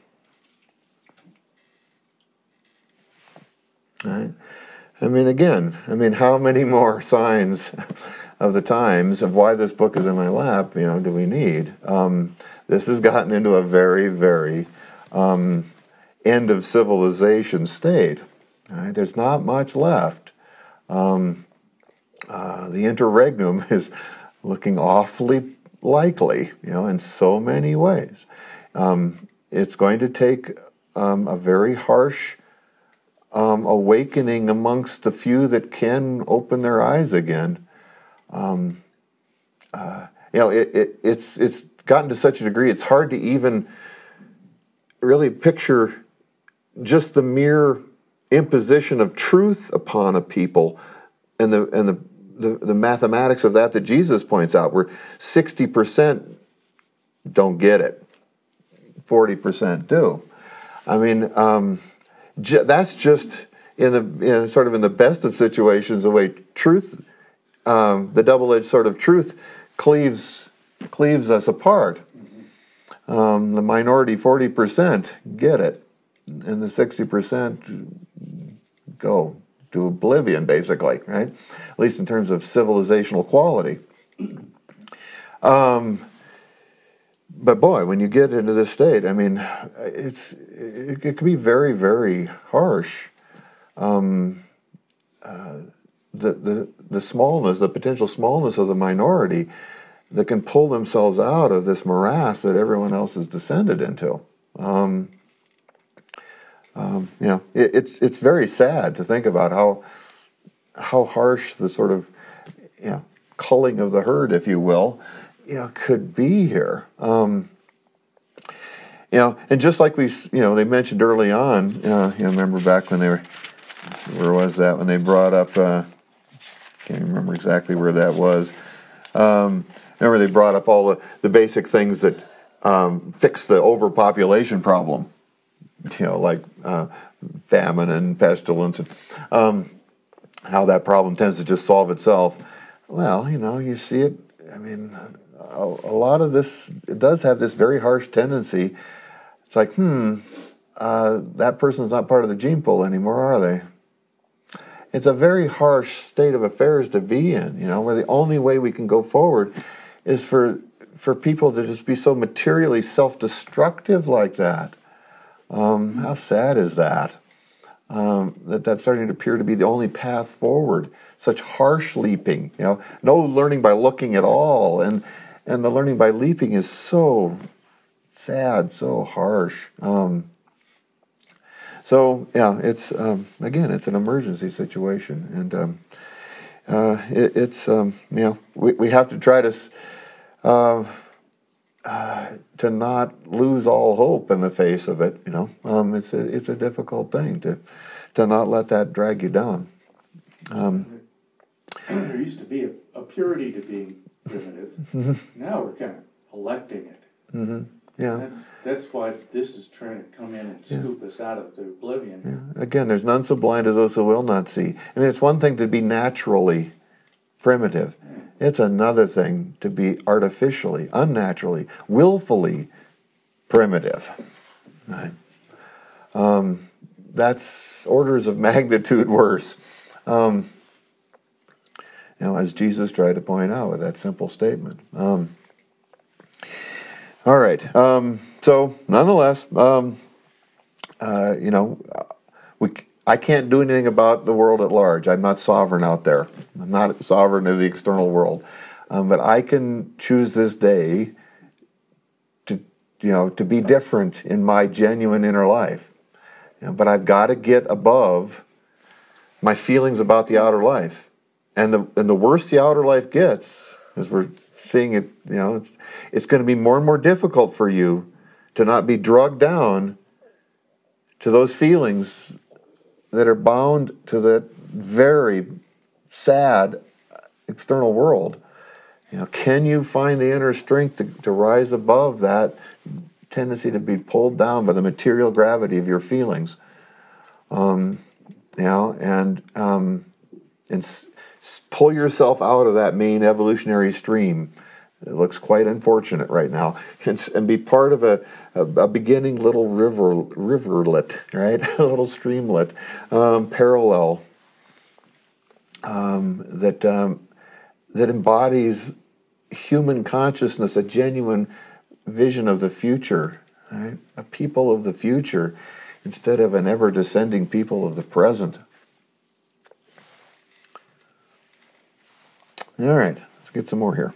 Right? I mean, again, I mean, how many more signs of the times of why this book is in my lap, you know, do we need? Um, this has gotten into a very, very um, end of civilization state. Right? There's not much left. Um, uh, the interregnum is looking awfully likely, you know, in so many ways. Um, it's going to take um, a very harsh Um, awakening amongst the few that can open their eyes again. Um, uh, you know, it, it, it's it's gotten to such a degree, it's hard to even really picture just the mere imposition of truth upon a people and the and the, the, the mathematics of that that Jesus points out, where sixty percent don't get it, forty percent do. I mean, um, that's just in the in sort of in the best of situations the way truth, um, the double-edged sword of truth, cleaves cleaves us apart. Um, the minority forty percent get it, and the sixty percent go to oblivion, basically, right? At least in terms of civilizational quality. Um, But boy, when you get into this state, I mean, it's it, it can be very, very harsh. Um, uh, the the the smallness, the potential smallness of the minority that can pull themselves out of this morass that everyone else has descended into. Um, um, you know, it, it's it's very sad to think about how how harsh the sort of, you know, culling of the herd, if you will, you know, could be here. Um, you know, and just like we, you know, they mentioned early on, uh, you know, remember back when they were, where was that, when they brought up, uh, can't remember exactly where that was. Um, remember they brought up all the, the basic things that um, fix the overpopulation problem, you know, like uh, famine and pestilence, and um, how that problem tends to just solve itself. Well, you know, you see it, I mean, a, a lot of this, it does have this very harsh tendency. It's like, hmm, uh, that person's not part of the gene pool anymore, are they? It's a very harsh state of affairs to be in, you know, where the only way we can go forward is for for people to just be so materially self-destructive like that. Um, how sad is that? Um, that that's starting to appear to be the only path forward. Such harsh leaping, you know, no learning by looking at all, and and the learning by leaping is so sad, so harsh. Um, so yeah, it's um, again, it's an emergency situation, and um, uh, it, it's um, you know, we we have to try to uh, uh, to not lose all hope in the face of it. You know, um, it's a it's a difficult thing to to not let that drag you down. Um, There used to be a, a purity to being primitive. Now we're kind of electing it. mm-hmm. Yeah. That's that's why this is trying to come in and scoop yeah. us out of the oblivion. Yeah. Again, there's none so blind as those who will not see. I mean, it's one thing to be naturally primitive. Yeah. It's another thing to be artificially, unnaturally, willfully primitive. Right? Um, that's orders of magnitude worse. Um, You know, as Jesus tried to point out with that simple statement. Um, all right. Um, so, nonetheless, um, uh, you know, we I can't do anything about the world at large. I'm not sovereign out there. I'm not sovereign of the external world. Um, but I can choose this day to, you know, to be different in my genuine inner life. You know, but I've got to get above my feelings about the outer life. And the and the worse the outer life gets, as we're seeing it, you know, it's, it's going to be more and more difficult for you to not be drugged down to those feelings that are bound to that very sad external world. You know, can you find the inner strength to, to rise above that tendency to be pulled down by the material gravity of your feelings? Um, you know, and um, and s- s- pull yourself out of that main evolutionary stream. It looks quite unfortunate right now, and, s- and be part of a, a, a beginning little river riverlet, right? A little streamlet, um, parallel um, that um, that embodies human consciousness, a genuine vision of the future, right? A people of the future, instead of an ever-descending people of the present. All right, let's get some more here.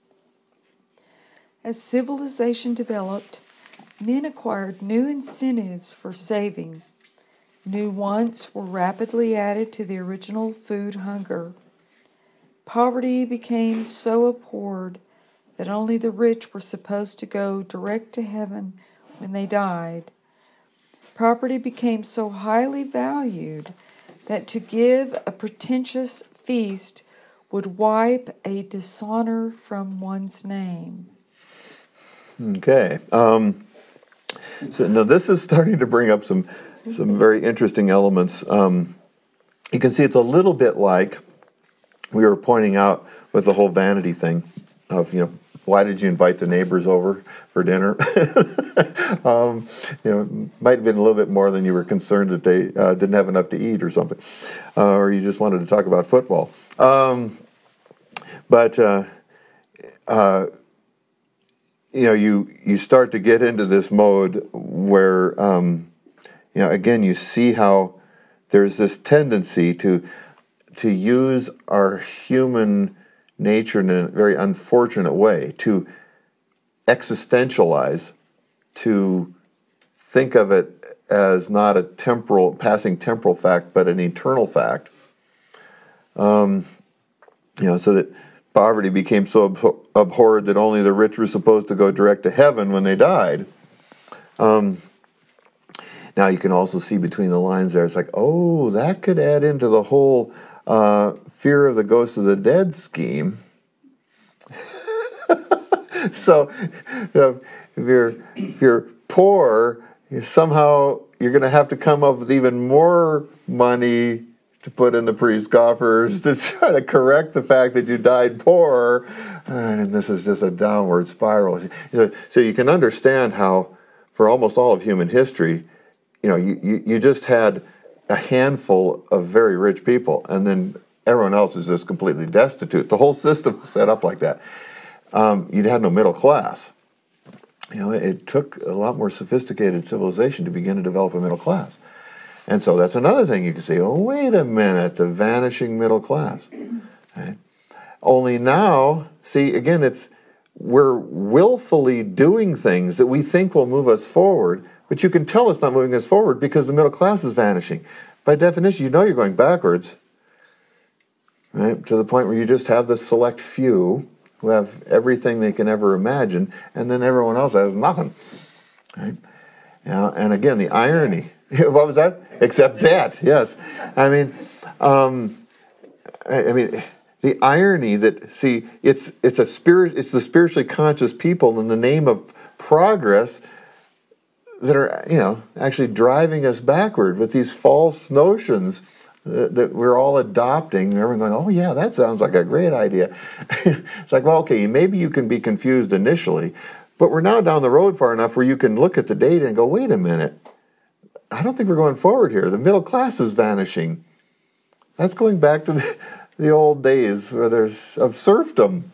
As civilization developed, men acquired new incentives for saving. New wants were rapidly added to the original food hunger. Poverty became so abhorred that only the rich were supposed to go direct to heaven when they died. Property became so highly valued that to give a pretentious feast would wipe a dishonor from one's name. Okay. Um, so now this is starting to bring up some some very interesting elements. Um, you can see it's a little bit like we were pointing out with the whole vanity thing of, you know, why did you invite the neighbors over for dinner? um, you know, might have been a little bit more than you were concerned that they uh, didn't have enough to eat or something, uh, or you just wanted to talk about football. Um, but uh, uh, you know, you you start to get into this mode where, um, you know, again, you see how there's this tendency to to use our human nature in a very unfortunate way, to existentialize, to think of it as not a temporal, passing temporal fact, but an eternal fact. Um, you know, so that poverty became so abhor- abhorred that only the rich were supposed to go direct to heaven when they died. Um, now you can also see between the lines there, it's like, oh, that could add into the whole uh, fear of the ghosts of the dead scheme. So if you're if you're poor, somehow you're going to have to come up with even more money to put in the priest's coffers to try to correct the fact that you died poor, and this is just a downward spiral. So you can understand how, for almost all of human history, you know, you, you, you just had a handful of very rich people, and then everyone else is just completely destitute. The whole system was set up like that. Um, you had no middle class. You know, it took a lot more sophisticated civilization to begin to develop a middle class. And so that's another thing you can say, oh, wait a minute, the vanishing middle class. Right? Only now, see, again, it's we're willfully doing things that we think will move us forward, but you can tell it's not moving us forward because the middle class is vanishing. By definition, you know you're going backwards, right? To the point where you just have this select few who have everything they can ever imagine, and then everyone else has nothing. Right? You know, and again, the irony. What was that? Except debt. Yes. I mean, um, I, I mean, the irony that see, it's it's a spirit. It's the spiritually conscious people in the name of progress that are, you know, actually driving us backward with these false notions that we're all adopting. Everyone going, oh yeah, that sounds like a great idea. It's like, well, okay, maybe you can be confused initially, but we're now down the road far enough where you can look at the data and go, wait a minute, I don't think we're going forward here. The middle class is vanishing. That's going back to the, the old days where there's of serfdom.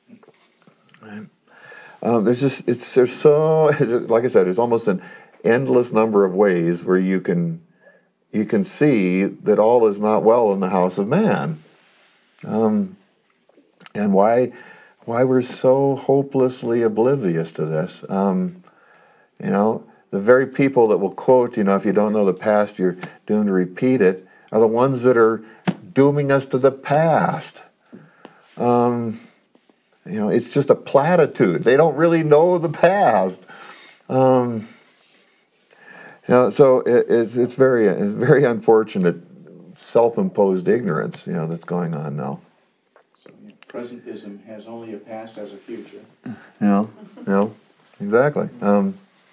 Um, there's just it's there's so like I said, there's almost an endless number of ways where you can. You can see that all is not well in the house of man, um, and why why we're so hopelessly oblivious to this. Um, you know, the very people that will quote, you know, if you don't know the past, you're doomed to repeat it, are the ones that are dooming us to the past. Um, you know, it's just a platitude. They don't really know the past. Um, You know, so it, it's it's very very unfortunate self-imposed ignorance, you know, that's going on now. So yeah, presentism has only a past as a future. You know, you know, exactly. Um,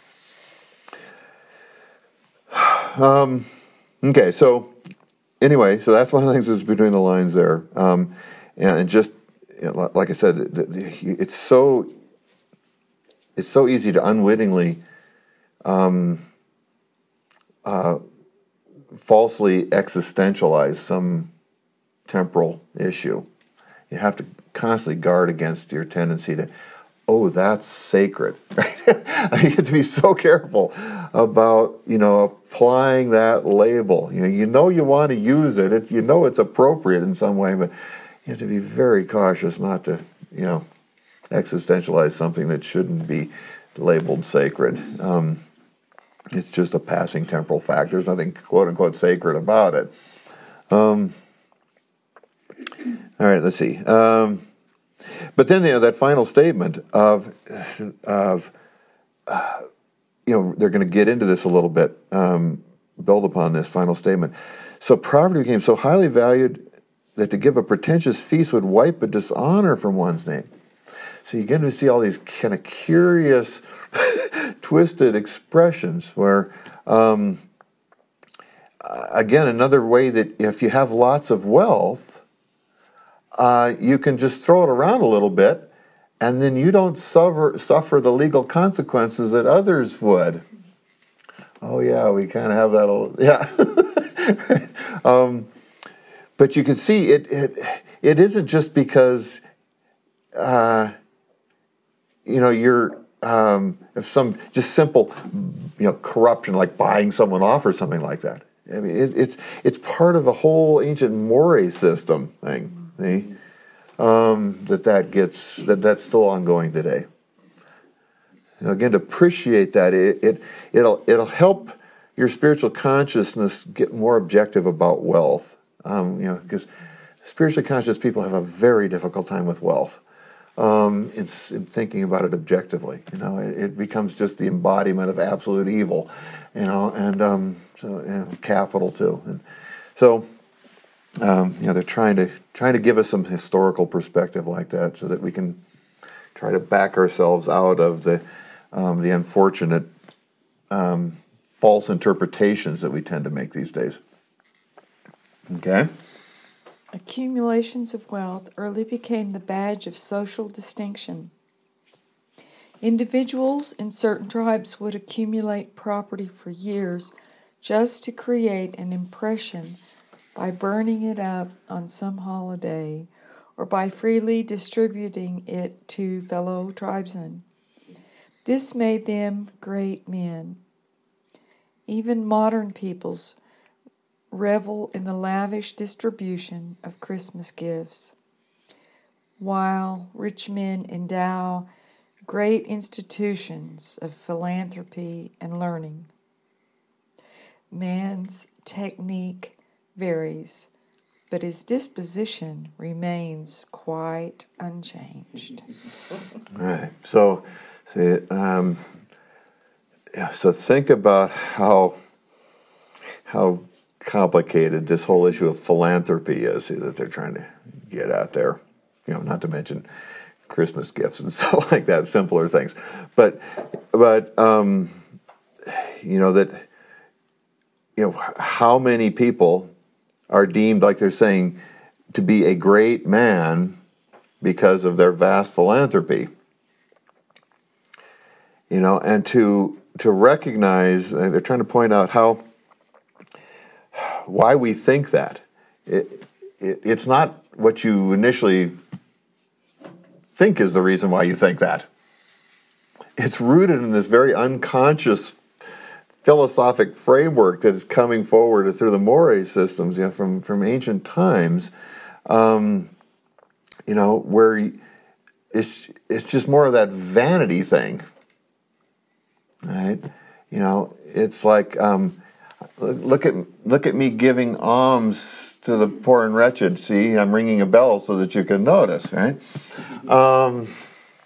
um, okay, so anyway, so that's one of the things that's between the lines there. Um, and, and just, you know, like I said, the, the, it's so it's so easy to unwittingly um, uh, falsely existentialize some temporal issue. You have to constantly guard against your tendency to, oh, that's sacred. You have to be so careful about, you know, applying that label. You know, you know you want to use it. it. You know it's appropriate in some way, but you have to be very cautious not to, you know, existentialize something that shouldn't be labeled sacred. Um, it's just a passing temporal fact. There's nothing quote-unquote sacred about it. Um, all right, let's see. Um, but then, you know, that final statement of, of uh, you know, they're going to get into this a little bit, um, build upon this final statement. So property became so highly valued that to give a pretentious feast would wipe a dishonor from one's name. So you get to see all these kind of curious, twisted expressions where, um, again, another way that if you have lots of wealth, uh, you can just throw it around a little bit, and then you don't suffer, suffer the legal consequences that others would. Oh, yeah, we kind of have that a little, yeah. um, but you can see it, it, it isn't just because... Uh, you know, you're, um, if some just simple, you know, corruption like buying someone off or something like that. I mean, it, it's it's part of the whole ancient mores system thing. See? Um, that that gets that that's still ongoing today. You know, again, to appreciate that, it, it it'll it'll help your spiritual consciousness get more objective about wealth. Um, you know, because spiritually conscious people have a very difficult time with wealth. Um, in, in thinking about it objectively, you know, it, it becomes just the embodiment of absolute evil, you know, and um, so and capital too, and so um, you know they're trying to trying to give us some historical perspective like that, so that we can try to back ourselves out of the um, the unfortunate um, false interpretations that we tend to make these days. Okay. Accumulations of wealth early became the badge of social distinction. Individuals in certain tribes would accumulate property for years just to create an impression by burning it up on some holiday or by freely distributing it to fellow tribesmen. This made them great men. Even modern peoples revel in the lavish distribution of Christmas gifts, while rich men endow great institutions of philanthropy and learning. Man's technique varies, but his disposition remains quite unchanged. Right. So, see, um, yeah, so think about how how complicated this whole issue of philanthropy is that they're trying to get out there. You know, not to mention Christmas gifts and stuff like that, simpler things. But, but um, you know that you know how many people are deemed, like they're saying, to be a great man because of their vast philanthropy. You know, and to to recognize, they're trying to point out how. Why we think that. It, it, it's not what you initially think is the reason why you think that. It's rooted in this very unconscious philosophic framework that is coming forward through the mores systems, you know, from, from ancient times, um, you know, where it's, it's just more of that vanity thing, right? You know, it's like... Um, Look at look at me giving alms to the poor and wretched. See, I'm ringing a bell so that you can notice, right? Um,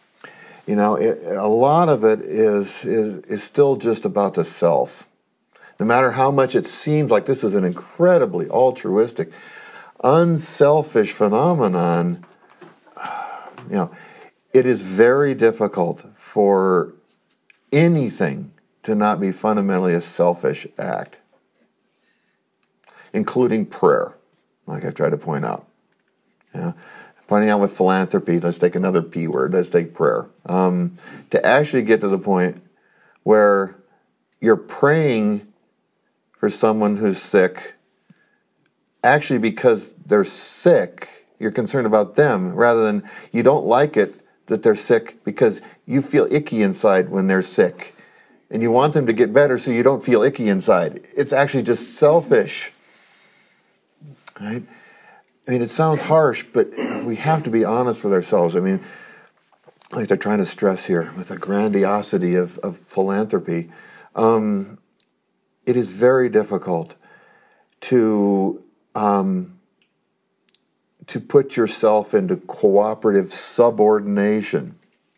you know, it, a lot of it is, is is still just about the self. no matter how much it seems like this is an incredibly altruistic, unselfish phenomenon, you know, it is very difficult for anything to not be fundamentally a selfish act, including prayer, like I tried to point out. Yeah. Pointing out with philanthropy, let's take another P word, let's take prayer. Um, to actually get to the point where you're praying for someone who's sick, actually because they're sick, you're concerned about them, rather than you don't like it that they're sick because you feel icky inside when they're sick. And you want them to get better so you don't feel icky inside. It's actually just selfish. Right? I mean, it sounds harsh, but we have to be honest with ourselves. I mean, like they're trying to stress here with the grandiosity of, of philanthropy, um, it is very difficult to um, to put yourself into cooperative subordination,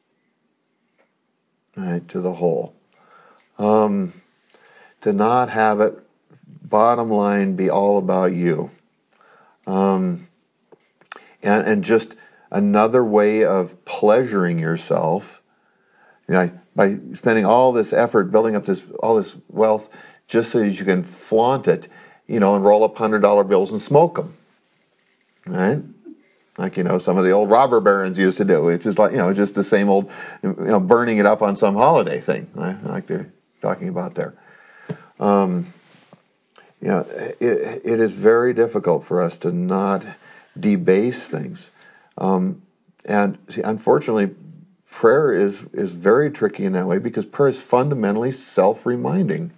right, to the whole. Um, to not have it, bottom line, be all about you. Um, and, and just another way of pleasuring yourself, you know, by spending all this effort building up this all this wealth just so that you can flaunt it, you know, and roll up hundred dollar bills and smoke them, right? Like, you know, some of the old robber barons used to do. It's just like, you know, just the same old, you know, burning it up on some holiday thing, right? Like they're talking about there. Um, you know, it, it is very difficult for us to not debase things. Um, and see, unfortunately, prayer is, is very tricky in that way because prayer is fundamentally self-reminding.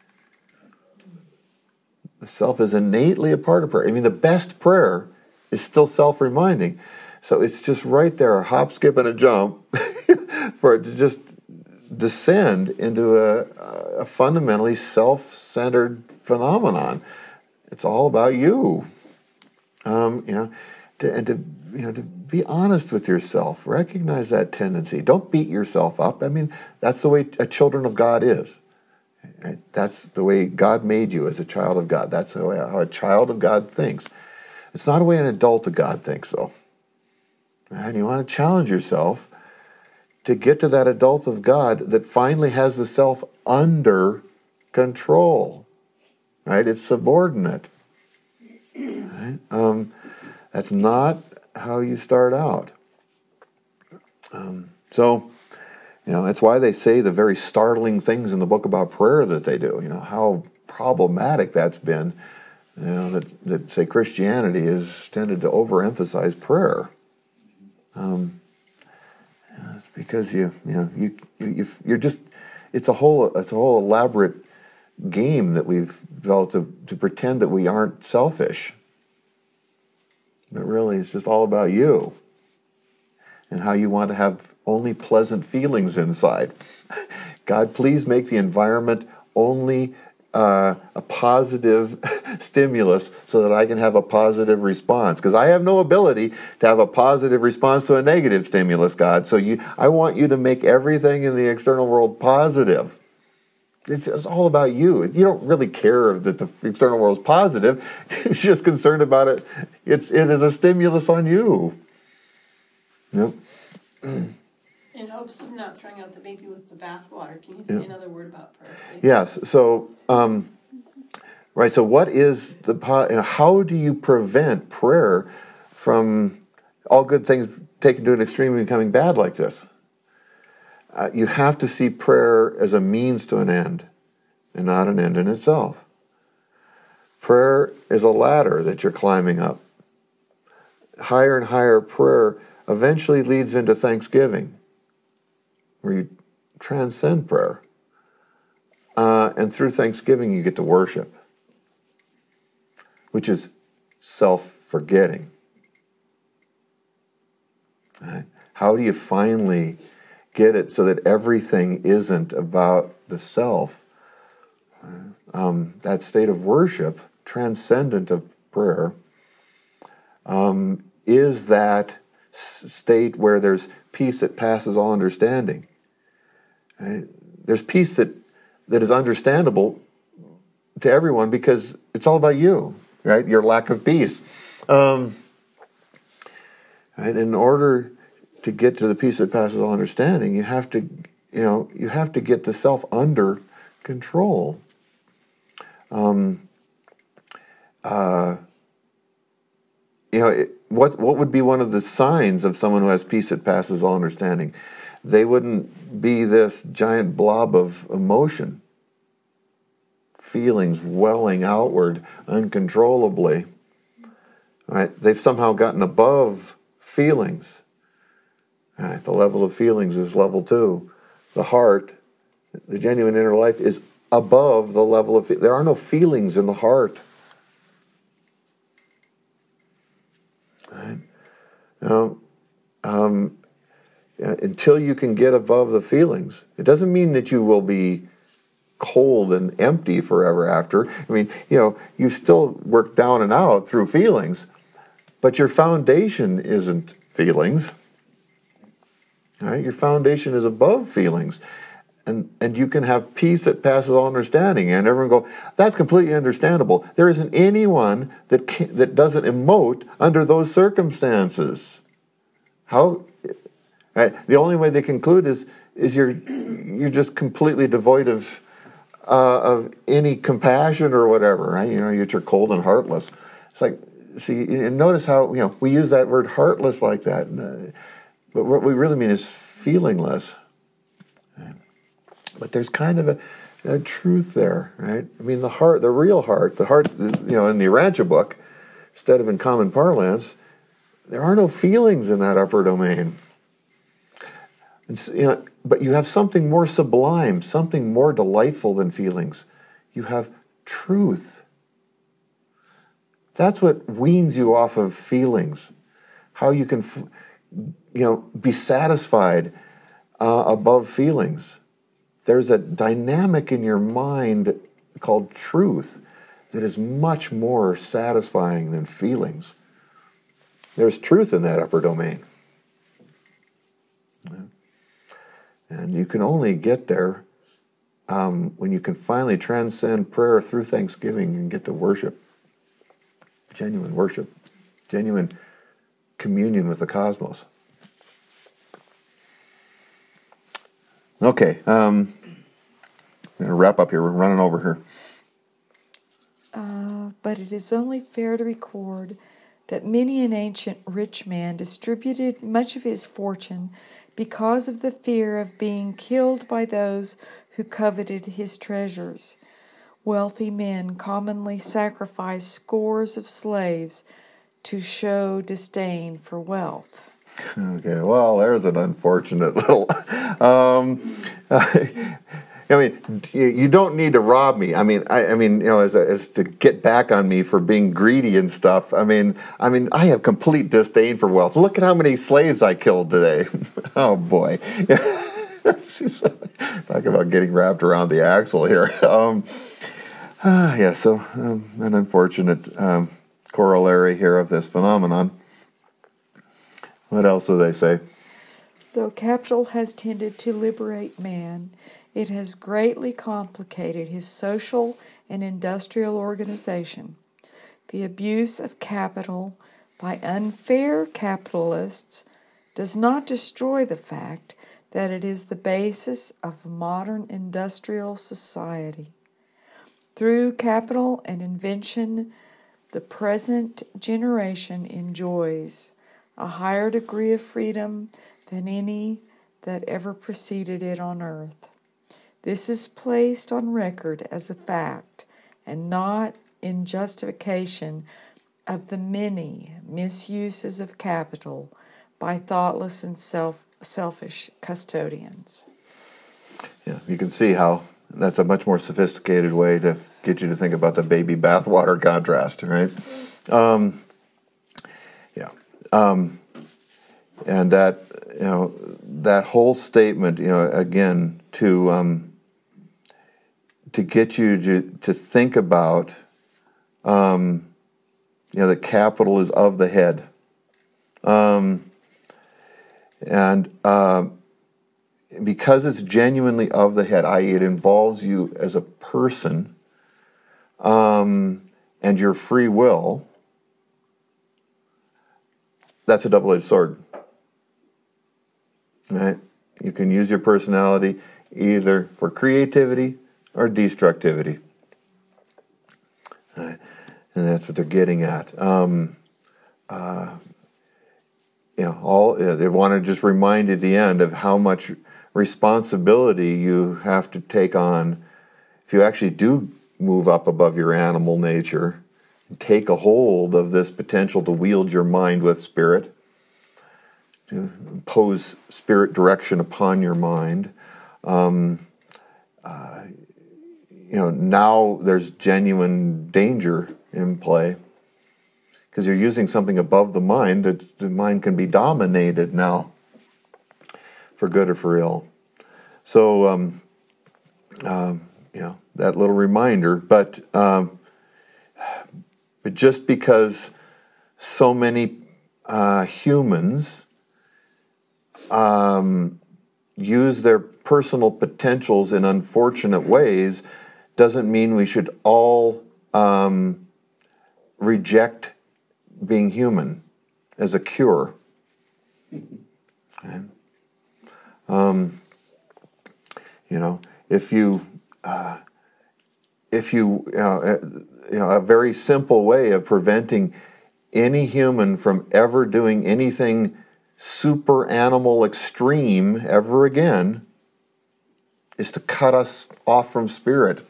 The self is innately a part of prayer. I mean, the best prayer is still self-reminding. So it's just right there, a hop, skip, and a jump for it to just descend into a, a fundamentally self-centered phenomenon. It's all about you. Um, you know, to, and to you know to be honest with yourself, recognize that tendency. Don't beat yourself up. I mean, that's the way a children of God is. Right? That's the way God made you as a child of God. That's the way how a child of God thinks. It's not the way an adult of God thinks, though. And you want to challenge yourself to get to that adult of God that finally has the self under control. Right? It's subordinate. Right? Um, that's not how you start out. Um, so, you know, that's why they say the very startling things in the book about prayer that they do. You know, how problematic that's been. You know, that, that say Christianity has tended to overemphasize prayer. Um, it's because you, you know, you, you, you're just, it's a whole, it's a whole elaborate game that we've developed to, to pretend that we aren't selfish. But really, it's just all about you and how you want to have only pleasant feelings inside. God, please make the environment only uh, a positive stimulus so that I can have a positive response. Because I have no ability to have a positive response to a negative stimulus, God. So you, I want you to make everything in the external world positive. It's, it's all about you. You don't really care that the external world is positive. You're just concerned about it. It's, it is a stimulus on you. Yep. In hopes of not throwing out the baby with the bathwater, can you say Yep. another word about prayer, please? Yes. So, um, right. So, what is the? You know, how do you prevent prayer from all good things taken to an extreme and becoming bad like this? Uh, you have to see prayer as a means to an end, and not an end in itself. Prayer is a ladder that you're climbing up. Higher and higher prayer eventually leads into thanksgiving, where you transcend prayer. Uh, and through thanksgiving, you get to worship, which is self-forgetting. Right? How do you finally get it so that everything isn't about the self? Um, that state of worship, transcendent of prayer, um, is that s- state where there's peace that passes all understanding. Right? There's peace that, that is understandable to everyone because it's all about you, right? Your lack of peace. Um, and in order to get to the peace that passes all understanding, you have to, you know, you have to get the self under control. Um, uh, you know, it, what what would be one of the signs of someone who has peace that passes all understanding? They wouldn't be this giant blob of emotion, feelings welling outward uncontrollably. Right? They've somehow gotten above feelings. Right? The level of feelings is level two. The heart, the genuine inner life, is above the level of... There are no feelings in the heart. Right? Now, um, until you can get above the feelings, it doesn't mean that you will be cold and empty forever after. I mean, you know, you still work down and out through feelings, but your foundation isn't feelings. Right? Your foundation is above feelings. And and you can have peace that passes all understanding. And everyone go, that's completely understandable. There isn't anyone that can, that doesn't emote under those circumstances. How? Right? The only way they conclude is is you're you're just completely devoid of uh, of any compassion or whatever. Right? You know, you're cold and heartless. It's like, see, and notice how, you know, we use that word heartless like that, but what we really mean is feelingless. But there's kind of a, a truth there, right? I mean, the heart, the real heart, the heart, you know, in the Urantia book, instead of in common parlance, there are no feelings in that upper domain. It's, you know, but you have something more sublime, something more delightful than feelings. You have truth. That's what weans you off of feelings. How you can, you know, be satisfied uh, above feelings. There's a dynamic in your mind called truth that is much more satisfying than feelings. There's truth in that upper domain. And you can only get there um, when you can finally transcend prayer through thanksgiving and get to worship. Genuine worship. Genuine communion with the cosmos. Okay, um, I'm going to wrap up here. We're running over here. Uh, but it is only fair to record that many an ancient rich man distributed much of his fortune because of the fear of being killed by those who coveted his treasures. Wealthy men commonly sacrifice scores of slaves to show disdain for wealth. Okay, well, there's an unfortunate little... Um, I mean, you don't need to rob me. I mean, I, I mean, you know, as, a, as to get back on me for being greedy and stuff. I mean, I mean, I have complete disdain for wealth. Look at how many slaves I killed today. Oh boy, talk about getting wrapped around the axle here. Um, uh, yeah, so um, an unfortunate um, corollary here of this phenomenon. What else do they say? Though capital has tended to liberate man, it has greatly complicated his social and industrial organization. The abuse of capital by unfair capitalists does not destroy the fact that it is the basis of modern industrial society. Through capital and invention, the present generation enjoys a higher degree of freedom than any that ever preceded it on earth. This is placed on record as a fact and not in justification of the many misuses of capital by thoughtless and self selfish custodians. Yeah, you can see how that's a much more sophisticated way to get you to think about the baby bathwater contrast, right? Um, yeah. Um, and that, you know, that whole statement, you know, again, to um, to get you to, to think about, um, you know, that capital is of the head. Um, and uh, because it's genuinely of the head, that is it involves you as a person, um, and your free will, that's a double-edged sword. Right? You can use your personality either for creativity or destructivity. Right? And that's what they're getting at. Um, uh, you know, all they want to just remind you at the end of how much responsibility you have to take on if you actually do move up above your animal nature and take a hold of this potential to wield your mind with spirit, to impose spirit direction upon your mind. Um, uh, you know, now there's genuine danger in play because you're using something above the mind that the mind can be dominated now for good or for ill. So, um, um, you know, that little reminder, but, um, but just because so many uh, humans um, use their personal potentials in unfortunate ways doesn't mean we should all um, reject being human as a cure. Okay. Um, you know, if you, uh, if you, uh, you know, a very simple way of preventing any human from ever doing anything super animal extreme ever again is to cut us off from spirit.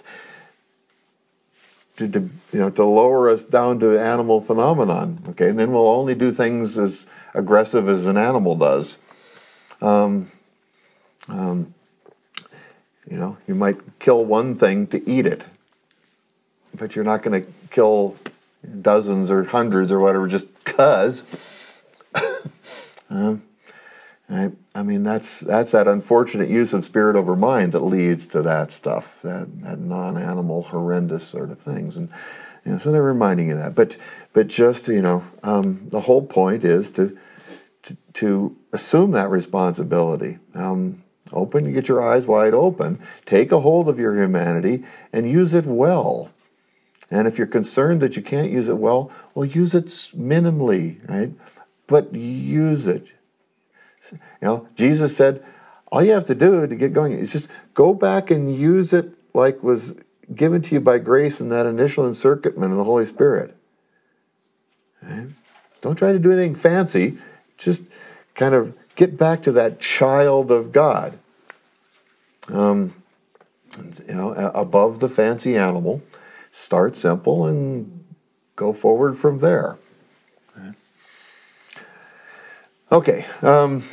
To, to you know to lower us down to animal phenomenon, okay, and then we'll only do things as aggressive as an animal does. Um, um, you know, you might kill one thing to eat it, but you're not going to kill dozens or hundreds or whatever just cause. um, I, I mean, that's that's that unfortunate use of spirit over mind that leads to that stuff, that, that non-animal, horrendous sort of things. And you know, so they're reminding you that. But but just, you know, um, the whole point is to to, to assume that responsibility. Um, open, you get your eyes wide open, take a hold of your humanity, and use it well. And if you're concerned that you can't use it well, well, use it minimally, right? But use it. You know, Jesus said, all you have to do to get going is just go back and use it like was given to you by grace in that initial encirclement of the Holy Spirit. Okay? Don't try to do anything fancy. Just kind of get back to that child of God. Um, you know, above the fancy animal. Start simple and go forward from there. Okay. Um,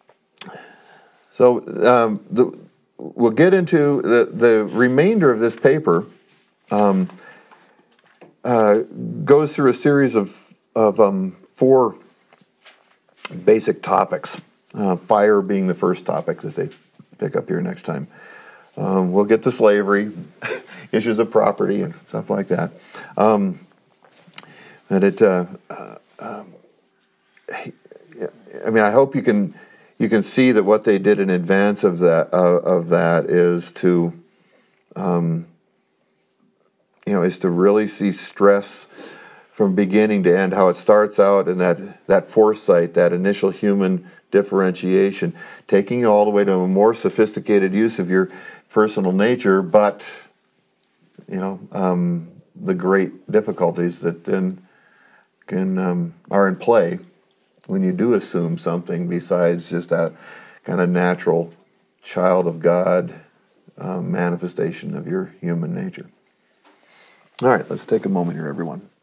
so um, the, we'll get into the, the remainder of this paper. Um, uh, goes through a series of of um, four basic topics. Uh, fire being the first topic that they pick up here next time. Um, we'll get to slavery, issues of property, and stuff like that. Um, and it, uh, uh, um, I mean, I hope you can you can see that what they did in advance of that uh, of that is to, um, you know, is to really see stress from beginning to end, how it starts out, and that that foresight, that initial human differentiation, taking you all the way to a more sophisticated use of your personal nature, but you know um, the great difficulties that then can um, are in play when you do assume something besides just that kind of natural child of God um, manifestation of your human nature. All right, let's take a moment here, everyone.